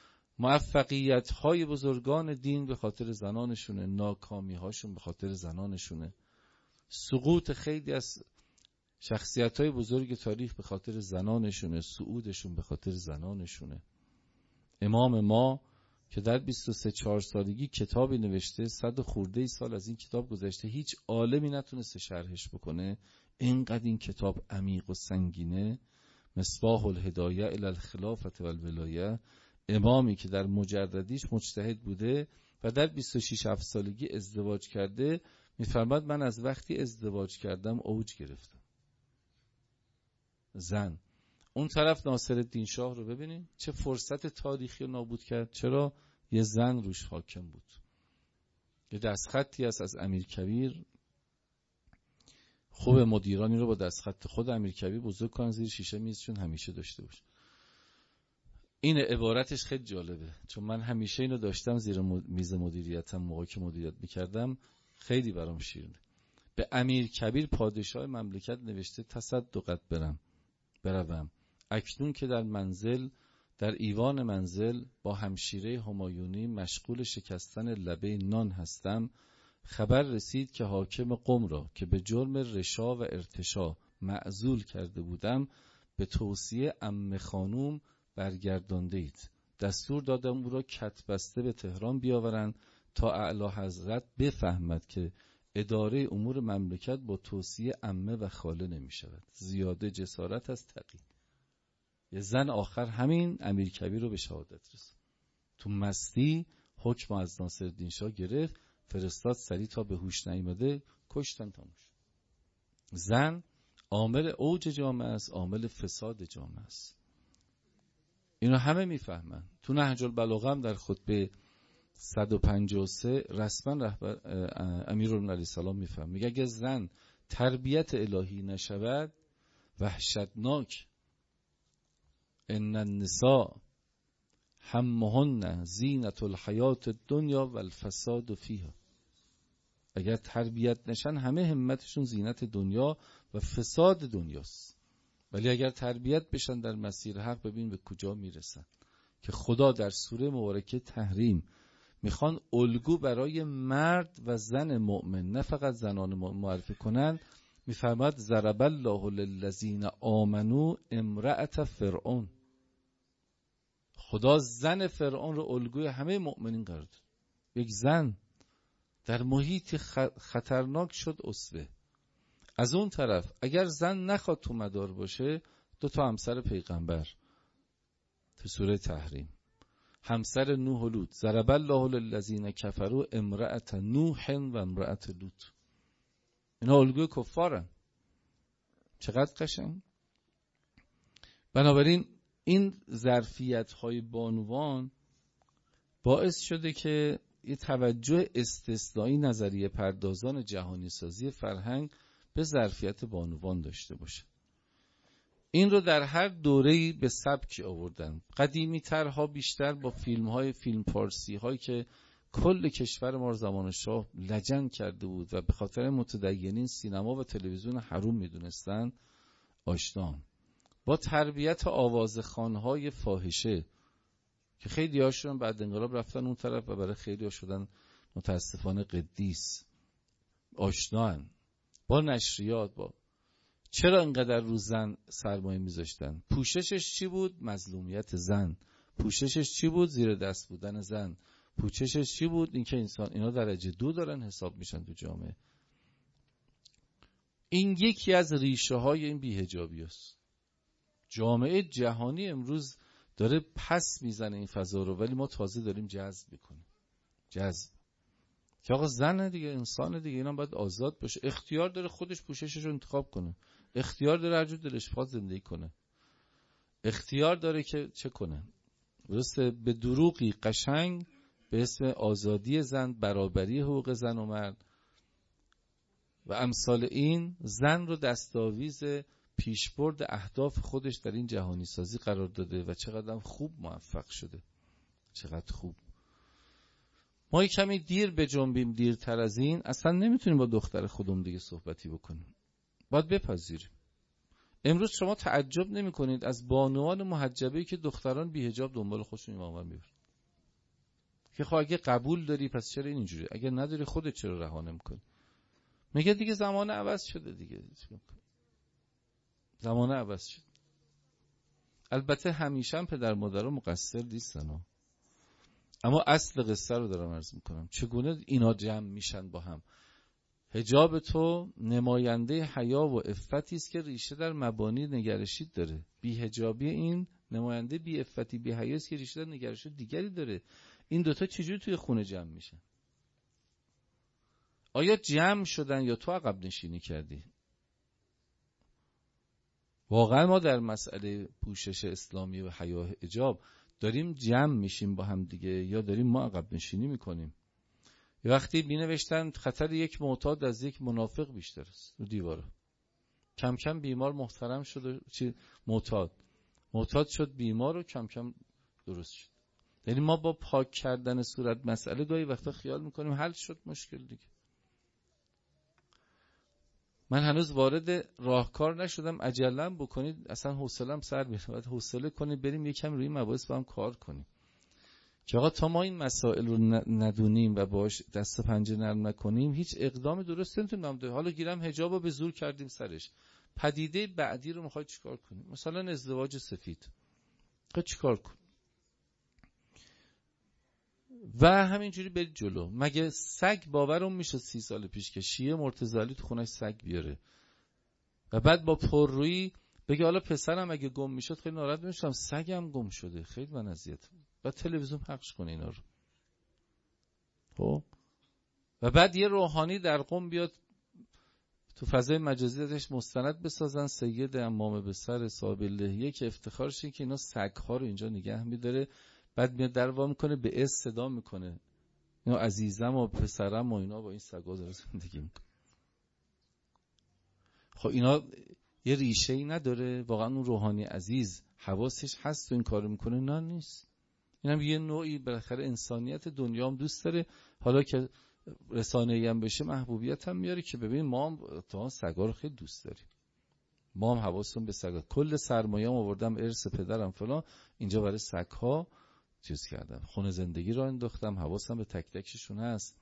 موفقیت‌های بزرگان دین به خاطر زنانشونه، ناکامی‌هاشون به خاطر زنانشونه، سقوط خیلی از شخصیت‌های بزرگ تاریخ به خاطر زنانشونه، صعودشون به خاطر زنانشونه. امام ما که در 23-4 سالگی کتابی نوشته، 100 خورده سال از این کتاب گذشته، هیچ عالمی نتونسته شرحش بکنه. اینقدر این کتاب عمیق و سنگینه. مصباح الهدایه الی الخلافة والولایه، امامی که در مجردیش مجتهد بوده و در 26-7 سالگی ازدواج کرده، میفرماد من از وقتی ازدواج کردم اوج گرفتم. زن اون طرف ناصرالدین شاه رو ببینید چه فرصت تاریخی رو نابود کرد. چرا؟ یه زن روش حاکم بود. یه دستخطی هست از امیرکبیر، خوب مدیرانی رو با دستخط خود امیرکبیر بزرگ کنن زیر شیشه میزشون همیشه داشته باشه. این عبارتش خیلی جالبه، چون من همیشه اینو داشتم زیر میز مدیریتم موقعی که مدیریت میکردم، خیلی برام شیرینه. به امیرکبیر پادشاه مملکت نوشته تصدقت بروم اکنون که در ایوان منزل با همشیره همایونی مشغول شکستن لبه نان هستم. خبر رسید که حاکم قم را که به جرم رشا و ارتشا معزول کرده بودم به توصیه عمه خانوم برگردانده اید. دستور دادم او را کتبسته به تهران بیاورند تا اعلی حضرت بفهمد که اداره امور مملکت با توصیه عمه و خاله نمی شود. زیاده جسارت از تقی. یه زن آخر همین امیرکبیر رو به شهادت رسید. تو مستی حکم از ناصرالدین شاه گرفت، فرستاد سریع تا به هوش نیامده کشتن تموش. زن عامل اوج جامعه است، عامل فساد جامعه است. اینو همه میفهمن. تو نهج البلاغه هم در خطبه 153 رسما امیرالمومنین علیه السلام میفهم، میگه اگه زن تربیت الهی نشود وحشتناک، ان النساء همهن زینت الحیات الدنیا و الفساد فیها. اگر تربیت نشن همه همتشون زینت دنیا و فساد دنیاست، ولی اگر تربیت بشن در مسیر حق ببین به کجا میرسن. که خدا در سوره مبارکه تحریم میخوان الگو برای مرد و زن مؤمن، نه فقط زنان مؤمن معرفی کنن. میفرماد ضرب الله للذین آمنوا امرأة فرعون. خدا زن فرعون رو الگوی همه مؤمنین قرار داد. یک زن در محیط خطرناک شد اسوه. از اون طرف اگر زن نخواد تو مدار باشه، 2 همسر پیغمبر تو سوره تحریم، همسر نوح و لوط، ضرب الله للذین کفروا امرأة نوح و امرأة لوط. اینا الگوی کفارن. چقدر قشنگ. بنابراین این ظرفیت‌های بانوان باعث شده که یه توجه استثنایی نظریه پردازان جهانی سازی فرهنگ به ظرفیت بانوان داشته باشه. این رو در هر دوره‌ای به سبکی آوردن. قدیمی ترها بیشتر با فیلم پارسی هایی که کل کشور ما زمان شاه لجن کرده بود و به خاطر متدینین سینما و تلویزیون حروم میدونستن آشنان. با تربیت آوازخوان‌های فاحشه که خیلی هاشون بعد انقلاب رفتن اون طرف و برای خیلی ها شدن متاسفانه قدیس آشنان. با نشریات، با چرا اینقدر رو زن سرمایه میذاشتن؟ پوششش چی بود؟ مظلومیت زن. پوششش چی بود؟ زیر دست بودن زن. پوششش چی بود؟ اینکه اینا درجه 2 دارن حساب میشن تو جامعه. این یکی از ریشه های این بی‌حجابی است. جامعه جهانی امروز داره پس میزنه این فضا رو، ولی ما تازه داریم جذب میکنیم. جذب که آقا زن دیگه، انسان دیگه، اینا باید آزاد باشه، اختیار داره خودش پوششش رو انتخاب کنه، اختیار داره هر جور دلش بخواد زندگی کنه، اختیار داره که چه کنه. درسته؟ به دروغی قشنگ به اسم آزادی زن، برابری حقوق زن و مرد و امثال این، زن رو دستاویز پیشبرد اهداف خودش در این جهانی سازی قرار داده و چقدر خوب موفق شده. چقدر خوب. ما کمی دیر به جنبیم، دیرتر از این اصلا نمیتونیم با دختر خودمون دیگه صحبتی بکنیم. باید بپذیریم. امروز شما تعجب نمی کنید از بانوان محجبه‌ای که دختران بی حجاب دنبال خودشون ایمامن میبرن. که خب اگه قبول داری پس چرا اینجوری؟ اگه نداری خودت چرا رها نمی‌کنی؟ میگه دیگه زمان عوض شده دیگه. زمان عوض شد. البته همیشه هم پدر مادرها مقصر نیستن، اما اصل قصه رو دارم عرض میکنم چگونه اینا جمع میشن با هم. حجاب تو نماینده حیا و عفتی است که ریشه در مبانی نگرشی داره. بی حجابی این نماینده بی عفتی بی حیا است که ریشه در نگرشی دیگری داره. این دوتا چجوری توی خونه جمع میشن؟ آیا جمع شدن یا تو عقب نشینی کردی؟ واقعا ما در مسئله پوشش اسلامی و حیا حجاب داریم جمع میشیم با هم دیگه یا داریم ما عقب نشینی میکنیم؟ یه وقتی بینوشتن خطر یک معتاد از یک منافق بیشتر است رو دیواره. کم کم بیمار محترم شد و معتاد شد بیمار و کم کم درست شد. یعنی ما با پاک کردن صورت مسئله گاهی وقتا خیال میکنیم حل شد مشکل دیگه. من هنوز وارد راهکار نشدم، عجله‌ام بکنید اصلا حوصله‌ام سر میره. باید حوصله کنید بریم یکم روی مباحث با هم کار کنیم که آقا تا ما این مسائل رو ندونیم و باش دست پنجه نرم نکنیم هیچ اقدام درست نمیتونیم بکنیم. حالا گیرم حجاب رو به زور کردیم سرش، پدیده بعدی رو میخواد چیکار کنیم؟ مثلا ازدواج سفید چیکار کنیم؟ و همینجوری برید جلو. مگه سگ باورم میشه 30 سال پیش که شیعه مرتضی تو خونش سگ بیاره و بعد با پررویی بگه حالا پسرم اگه گم میشد خیلی ناراحت میشم، سگم گم شده خیلی من اذیت، بعد تلویزیون پخش کنه اینا رو. خب و بعد یه روحانی در قم بیاد تو فضای مجازی ازش مستند بسازن، سید امام به سر صاحب اللحیه، که افتخارش اینه که اینا سگ‌ها رو اینجا نگه می‌داره. بعد میاد در وا میکنه به اس صدا میکنه اینا عزیزم و پسرم و اینا با این سگا داره زندگی میکنه. خب اینا یه ریشه‌ای نداره؟ واقعا اون روحانی عزیز حواسش هست و این کارو میکنه؟ نه نیست. اینم یه نوعی بالاخره انسانیت دنیا هم دوست داره. حالا که رسانه‌ای هم بشه محبوبیت هم میاره که ببین ما هم تا سگا رو خیلی دوست داریم، ما هم حواسمون به سگا، کل سرمایه‌ام آوردم ارث پدرم فلان اینجا برای سگ‌ها چیز کردم، خونه زندگی را انداختم، حواسم به تک تکشون هست.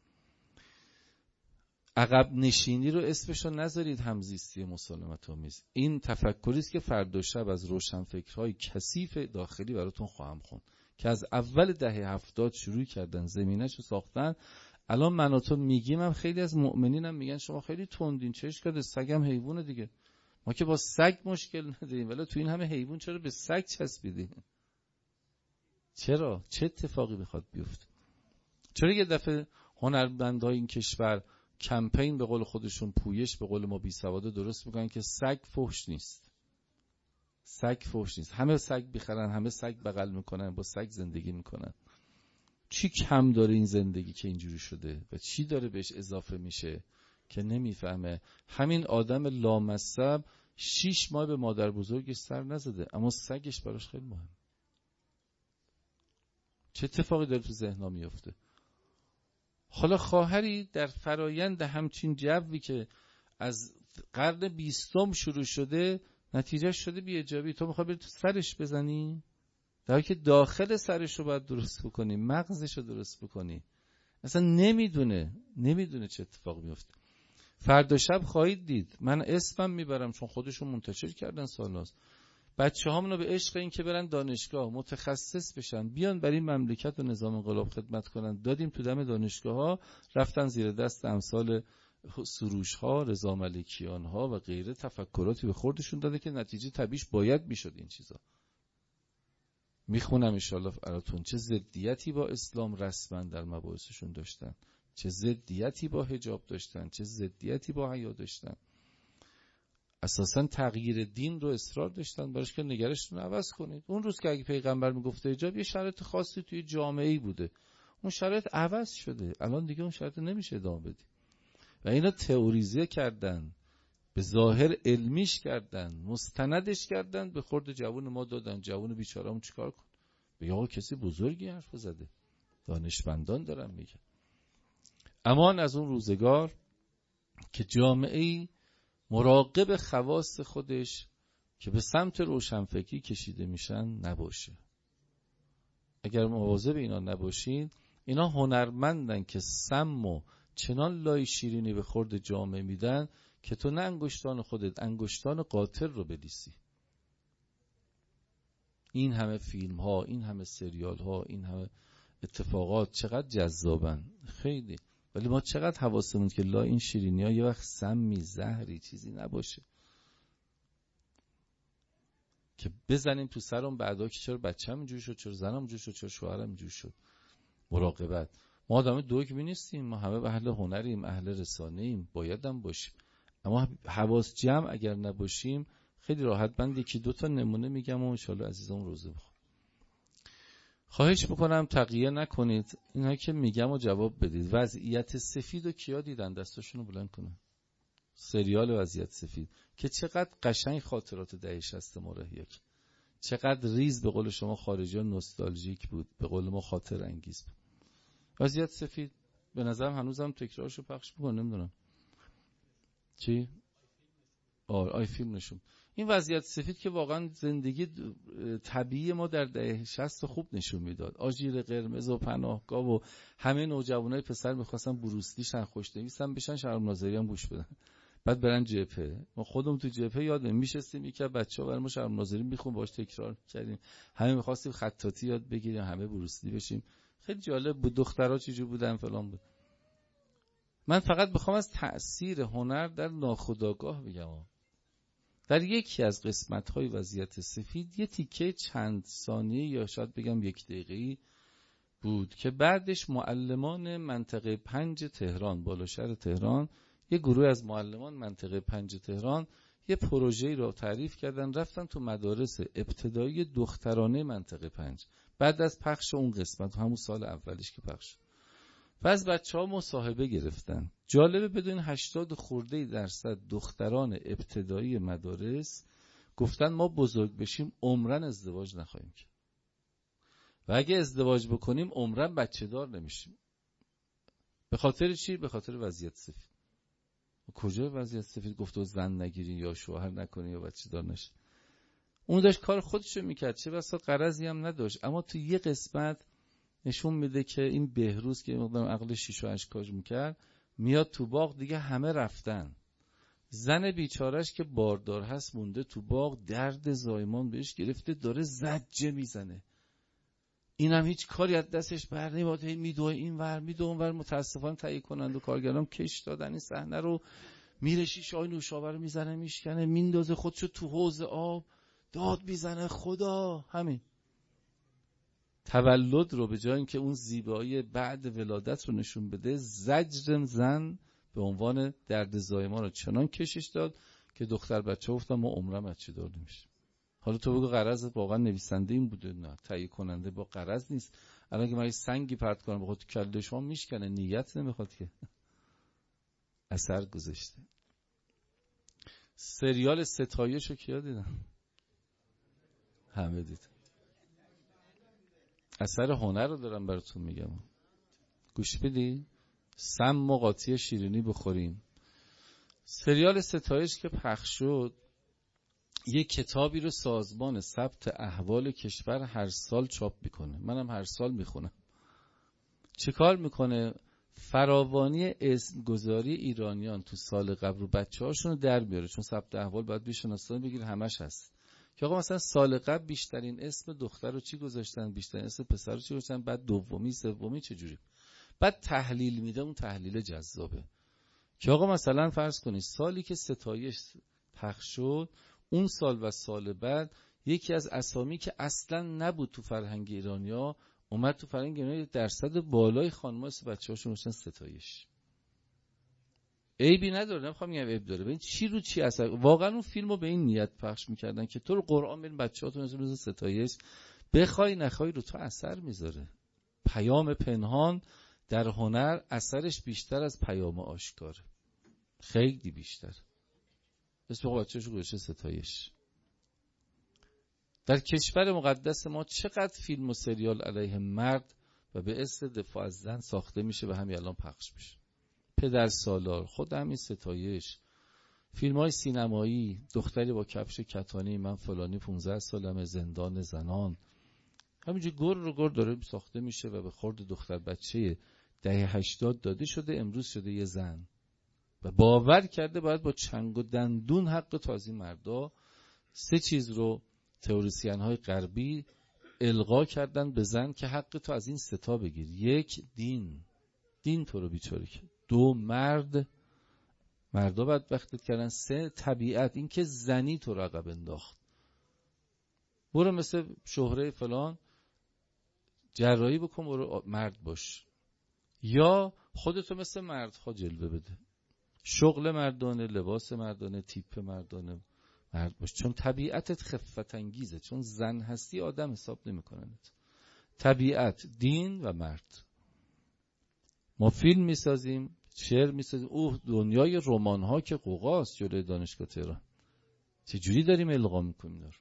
عقب نشینی رو اسمش رو نذارید همزیستی مسالمت آمیز. این تفکری است که فردا شب از روشنفکرهای کثیف داخلی براتون خواهم خوند که از اول دهه 70 شروع کردن زمینه‌شو ساختن. الان من و تو میگیم هم خیلی از مؤمنینم میگن شما خیلی تندین، چش کرده سگم حیوانه دیگه، ما که با سگ مشکل نداریم ولی تو این همه حیوان چرا به سگ چسبیدیم؟ چرا؟ چه اتفاقی میخواد بیفته؟ چرا یه دفعه هنرمندای این کشور کمپین به قول خودشون پویش به قول ما بی سواده درست میکنن که سگ فحش نیست، سگ فحش نیست، همه سگ بخرن، همه سگ بغل میکنن، با سگ زندگی میکنن. چی کم داره این زندگی که اینجوری شده و چی داره بهش اضافه میشه که نمیفهمه؟ همین آدم لامصب 6 ماه به مادر بزرگش سر نزده اما سگش براش خیلی مهم. چه اتفاقی داره تو ذهنم میفته؟ حالا خواهری در فرایند همچین جوی که از قرن 20 شروع شده نتیجه شده بی ایجابی، تو میخوای بری تو سرش بزنی؟ در حالی که داخل سرش رو باید درست بکنی، مغزش رو درست بکنی. اصلا نمیدونه چه اتفاق میفته. فردا شب خواهید دید، من اسمم میبرم چون خودشون منتشر کردن سال‌هاست، بچه هامونو به عشق این که برن دانشگاه متخصص بشن بیان برای مملکت و نظام انقلاب خدمت کنن، دادیم تو دم دانشگاه ها، رفتن زیر دست امثال سروش ها، رضا ملکیان ها و غیره، تفکراتی به خوردشون داده که نتیجه طبیعیش باید میشد این چیزا. میخونم انشالله براتون چه ضدیتی با اسلام رسما در مباحثشون داشتن، چه ضدیتی با حجاب داشتن، چه ضدیتی با حیا داشتن. اساساً تغییر دین رو اصرار داشتن براش که نگرشتون عوض کنید. اون روز که اگه پیغمبر میگفته حجاب یه شرایط خاصی توی جامعه‌ای بوده، اون شرایط عوض شده، الان دیگه اون شرایط نمیشه ادامه بدی. و اینا تئوریزه کردن، به ظاهر علمیش کردن، مستندش کردن، به خورد جوون ما دادن. جوون بیچاره‌مون چیکار کن؟ به آقا کسی بزرگی حرف زده، دانشمندان دارن میگن. امان از اون روزگار که جامعه‌ای مراقب خواص خودش که به سمت روشنفکری کشیده میشن نباشه. اگر مواظب اینا نباشین، اینا هنرمندن که سم و چنان لای شیرینی به خورد جامعه میدن که تو نه انگشتان خودت، انگشتان قاطر رو بلیسی. این همه فیلم ها، این همه سریال ها، این همه اتفاقات چقدر جذابن خیلی، ولی ما چقدر حواسمون که لا این شیرینی ها یه وقت سمی زهری چیزی نباشه که بزنیم تو سرم بعدا که چرا بچه‌م اینجوری شد، چرا زنم اینجوری شد، چرا شوهرم اینجوری شد. مراقبت. ما آدم دگمی نیستیم، ما همه اهل هنریم، اهل رسانه‌ایم، بایدم باشیم، اما حواس جمع اگر نباشیم خیلی راحت من یکی دو تا نمونه میگم و انشالله عزیزان روزه بخون. خواهش میکنم تقیه نکنید، اینها که میگم و جواب بدید. وضعیت سفید و کیا دیدن دستاشونو بلند کنن؟ سریال وضعیت سفید که چقدر قشنگ خاطرات دهه 60 ما رو احیا کرد، چقدر ریز به قول شما خارجی ها نوستالژیک بود، به قول ما خاطر انگیز بود. وضعیت سفید به نظرم هنوزم تکرارشو پخش میکنه، نمیدونم چی؟ آی فیلم نشون. این وضعیت سفید که واقعا زندگی طبیعی ما در دهه 60 خوب نشون میداد. آژیر قرمز و پناهگاه و همه نوجوانای پسر میخواستن بروسلی شن، خوشنویسن بشن، شهرام ناظری هم گوش بدن، بعد برن جبهه. ما خودمون تو جبهه یادم میشستیم یکی از بچه‌ها برای ما شهرام ناظری میخون، باهاش تکرار کردیم، همه میخواستیم خطاطی یاد بگیریم، همه بروسلی بشیم. خیلی جالب بود. دخترها چجوری بودن فلان بود. من فقط بخوام از تأثیر هنر در ناخودآگاه بگم. در یکی از قسمت‌های وضعیت سفید یه تیکه چند ثانیه یا شاید بگم 1 دقیقه‌ای بود که بعدش معلمان منطقه 5 تهران، بالا شهر تهران، یه گروه از معلمان منطقه 5 تهران یه پروژه‌ای رو تعریف کردن، رفتن تو مدارس ابتدایی دخترانه منطقه 5 بعد از پخش اون قسمت، همون سال اولش که پخش. و از بچه‌ها مصاحبه گرفتن. جالبه بدون 80% دختران ابتدایی مدارس گفتن ما بزرگ بشیم عمرن ازدواج نخواهیم کرد و اگه ازدواج بکنیم عمرن بچه دار نمیشیم. به خاطر چی؟ به خاطر وضعیت سفید. کجا وضعیت سفید گفته زن نگیرین یا شوهر نکنین یا بچه دار نشین؟ اون داشت کار خودشو میکرد، چه بسا غرضی هم نداشت، اما تو یه قسمت نشون میده که این بهروز که مقدار عقل 6 و 8 کاج میکرد میاد تو باغ، دیگه همه رفتن، زن بیچارش که باردار هست مونده تو باغ، درد زایمان بهش گرفته، داره زجه میزنه، اینم هیچ کاری از دستش بر نمیاد، میدوه این ور میدوه اون ور. متاسفانه تهیه کننده و کارگران کش دادن این صحنه رو، میره شیشه‌های نوشابه رو میزنه میشکنه، میندازه خودشو تو حوض آب، داد میزنه خدا. همین تولد رو به جای اینکه اون زیبایی بعد ولادت رو نشون بده، زجر زن به عنوان درد زایمان رو چنان کشش داد که دختر بچه گفتن ما عمرم بچه دار نمیشیم. حالا تو بگو غرض واقعا نویسنده این بوده؟ نه، تهیه کننده با غرض نیست. الان که من یه سنگی پرت کنم بخواد تو کله شما میشکنه، نیت نمیخواد که. اثر گذاشته. سریال ستایشو کیا دیدن؟ همه دید. اثر هنر رو دارم براتون میگم، گوش بدی. سم و قاطی شیرینی بخوریم. سریال ستایش که پخش شد، یک کتابی رو سازمان ثبت احوال کشور هر سال چاپ میکنه، منم هر سال میخونم. چه کار میکنه؟ فراوانی اسمگذاری ایرانیان تو سال قبل رو بچه هاشون رو در بیاره، چون ثبت احوال باید بیشناسان بگیر، همش هست که آقا مثلا سال قبل بیشترین اسم دختر رو چی گذاشتن، بیشترین اسم پسر رو چی گذاشتن، بعد دومی سومی چجوری، بعد تحلیل میده. اون تحلیل جذابه که آقا مثلا فرض کنید سالی که ستایش پخش شد، اون سال و سال بعد یکی از اسامی که اصلا نبود تو فرهنگ ایرانیا اومد تو فرهنگ ایرانیا، درصد بالای خانم‌ها اسم بچه‌هاشون گذاشتن ستایش. عیبی نداره، نمیخوام بگم عیب داره، ببین چی رو چی اثر. واقعا اون فیلمو به این نیت پخش میکردن که تو رو قرآن برین بچه‌هاتون اسم ستایش، بخوای نخوای رو تو اثر میذاره. پیام پنهان در هنر اثرش بیشتر از پیام آشکاره، خیلی بیشتر. اسم بچه‌شو گذاشته ستایش. در کشور مقدس ما چقدر فیلم و سریال علیه مرد و به اسم دفاع از زن ساخته میشه و همین الان پخش میشه. پدر سالار، خود همین ستایش، فیلم‌های سینمایی، دختری با کفش کتانی، من فلانی 15 سالمه، زندان زنان، همینجوری گر داره ساخته میشه و به خورد دختر بچه دهه 80 داده شده، امروز شده یه زن و باور کرده باید با چنگ و دندون حق تازی مردا. 3 چیز رو تئوریسین های غربی القا کردن به زن که حق تو از این 3 بگیر. 1 دین تو رو بیچاره کرد. 2 مردا بدبختت کردن. 3 طبیعت، این که زنی تو رو عقب انداخت. برو مثل شهره فلان جراحی بکن، برو مرد باش، یا خودتو مثل مردها جلوه بده، شغل مردانه، لباس مردانه، تیپ مردانه، مرد باش، چون طبیعتت خفت انگیزه، چون زن هستی آدم حساب نمیکننت. طبیعت، دین و مرد. ما فیلم میسازیم، شعر میسازیم، دنیای رمان ها که قوقاست جلوی دانشگاه تهران. چجوری داریم القا میکنیم دار؟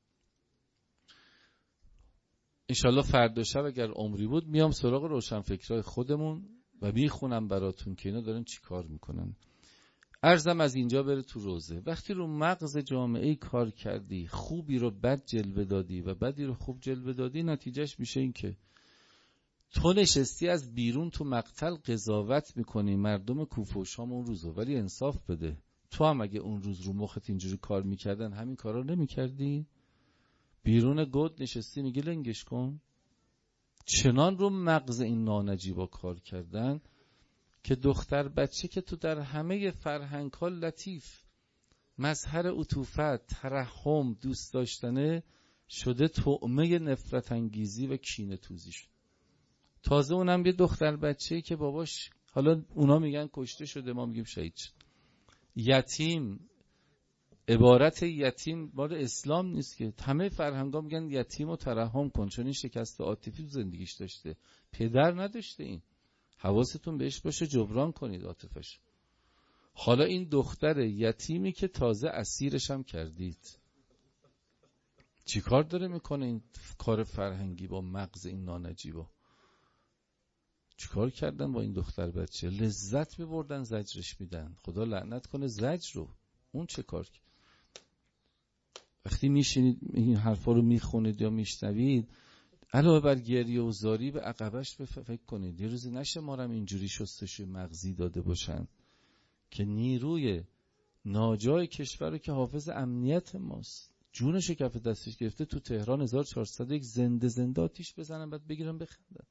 انشالله فردا شب اگر عمری بود میام سراغ روشنفکرای خودمون و میخونم براتون که اینا دارن چی کار میکنن. عرضم از اینجا بره تو روزه. وقتی رو مغز جامعه کار کردی، خوبی رو بد جلوه دادی و بدی رو خوب جلوه دادی، نتیجهش میشه این که تو نشستی از بیرون تو مقتل قضاوت میکنی مردم کوفه و شام اون روزو، ولی انصاف بده تو هم اگه اون روز رو مخت اینجوری کار میکردن همین کارا نمیکردی؟ بیرون گود نشستی میگی لنگش کن. چنان رو مغز این نانجیبا کار کردن که دختر بچه که تو در همه فرهنگ ها لطیف، مظهر عطوفت، ترحم، دوست داشتنه، شده طعمه نفرت انگیزی و کینه توزی شد. تازه اونم یه دختر بچه‌ای که باباش، حالا اونا میگن کشته شده، ما میگیم شهید شد. یتیم، عبارت یتیم مال اسلام نیست که. همه فرهنگا میگن یتیم رو ترحم کن، چون این شکست عاطفی تو زندگیش داشته، پدر نداشته. این حواستون بهش باشه، جبران کنید عاطفش. حالا این دختر یتیمی که تازه اسیرش هم کردید، چی کار داره میکنه این کار فرهنگی با مغز این نانجیبا؟ چی کار کردن با این دختر بچه؟ لذت میبردن زجرش میدن. خدا لعنت کنه زجر رو. اون چه کار کرد؟ وقتی میشینید این حرفا رو میخونید یا میشنوید، علاوه بر گریه و زاری به عقبش فکر کنید. یه روزی نشه ما رو اینجوری شستشوی مغزی داده باشن که نیروی ناجای کشور رو که حافظ امنیت ماست جونش کف دستش گرفته، تو تهران 1401 زنده آتیش بزنن بعد بگیرن بخندن.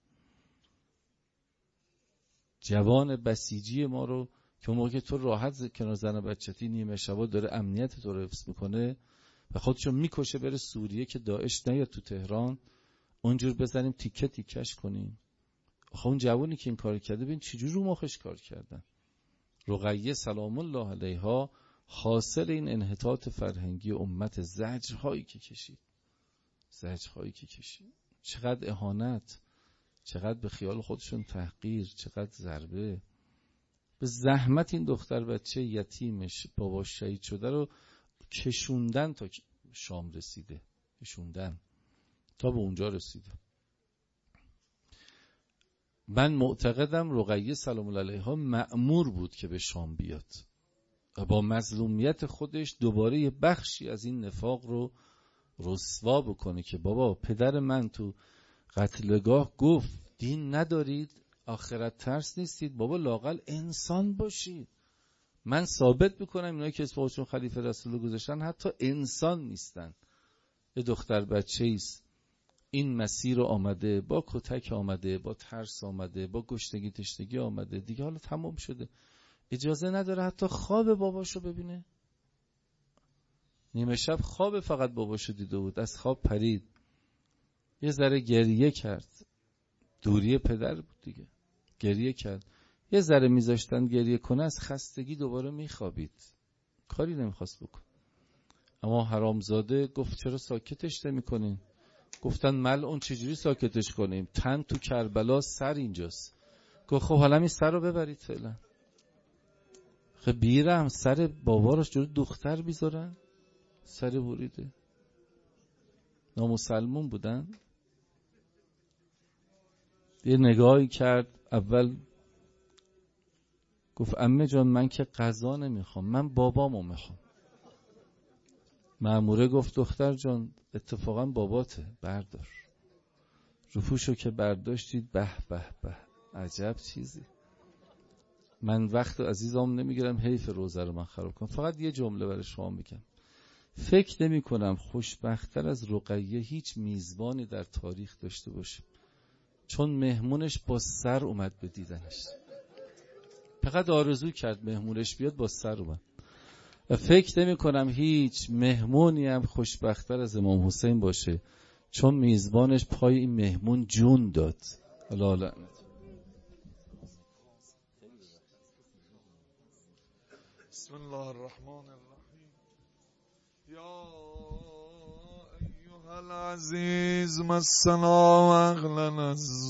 جوان بسیجی ما رو که موقع تو راحت کنار زن بچتی نیمه شبا داره امنیت تو رو حفظ میکنه و خودشو میکشه بره سوریه که داعش نیاد تو تهران، اونجور بزنیم تیکه تیکش کنیم. آخه اون جوانی که این کار کرده ببین چجور رو مخش کار کردن. رقیه سلام الله علیها حاصل این انحطاط فرهنگی امت، زجرهایی که کشید، چقدر اهانت، چقدر به خیال خودشون تحقیر، چقدر ضربه. به زحمت این دختر بچه یتیمش باباش شهید شده رو کشوندن تا شام رسیده، کشوندن تا به اونجا رسیده. من معتقدم رقیه سلام الله علیها مأمور بود که به شام بیاد و با مظلومیت خودش دوباره یه بخشی از این نفاق رو رسوا بکنه که بابا پدر من تو قتلگاه گفت دین ندارید، آخرت ترس نیستید، بابا لااقل انسان باشید. من ثابت میکنم اینایی که اسمشون خلیفه رسول گذاشتن حتی انسان نیستن. یه دختر بچه ایست این مسیر رو آمده، با کتک آمده، با ترس آمده، با گشتگی تشنگی آمده، دیگه حالا تمام شده، اجازه نداره حتی خواب باباشو ببینه. نیمه شب خواب فقط باباشو دیده بود، از خواب پرید، یه ذره گریه کرد، دوری پدر بود دیگه، گریه کرد. یه ذره میذاشتن گریه کنه از خستگی دوباره میخوابید، کاری نمیخواست بکن. اما حرامزاده گفت چرا ساکتش نمیکنین؟ گفتن ملعون چجوری ساکتش کنیم؟ تن تو کربلا، سر اینجاست. گفت خب حالا این سر رو ببرید فعلا. خب بیرم سر بابا رو جلوی دختر بیذارن؟ سر بریده. نامسلمون بودن. یه نگاهی کرد، اول گفت عمه جان من که غذا نمیخوام، من بابامو میخوام. مأموره گفت دختر جان اتفاقا باباته، بردار. رفوشو که برداشتید، به به به، عجب چیزی. من وقت عزیزام نمیگیرم، حیف روزه رو من خراب کنم. فقط یه جمله برای شما میگم، فکر نمی کنم خوشبخت‌تر از رقیه هیچ میزبانی در تاریخ داشته باشه، چون مهمونش با سر اومد به دیدنش. فقط آرزو کرد مهمونش بیاد، با سر اومد. و فکر نمی کنم هیچ مهمونی هم خوشبخت‌تر از امام حسین باشه، چون میزبانش پای این مهمون جون داد. الله لعنت. بسم الله الرحمن الرحیم. العزیز مسنا اهلا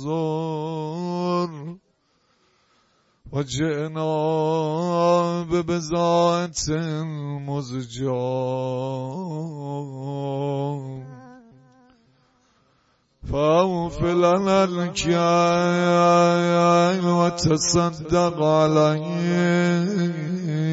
الزور و جئنا ببضاعة مزجاة فاوف لنا الكيل وتصدق عليه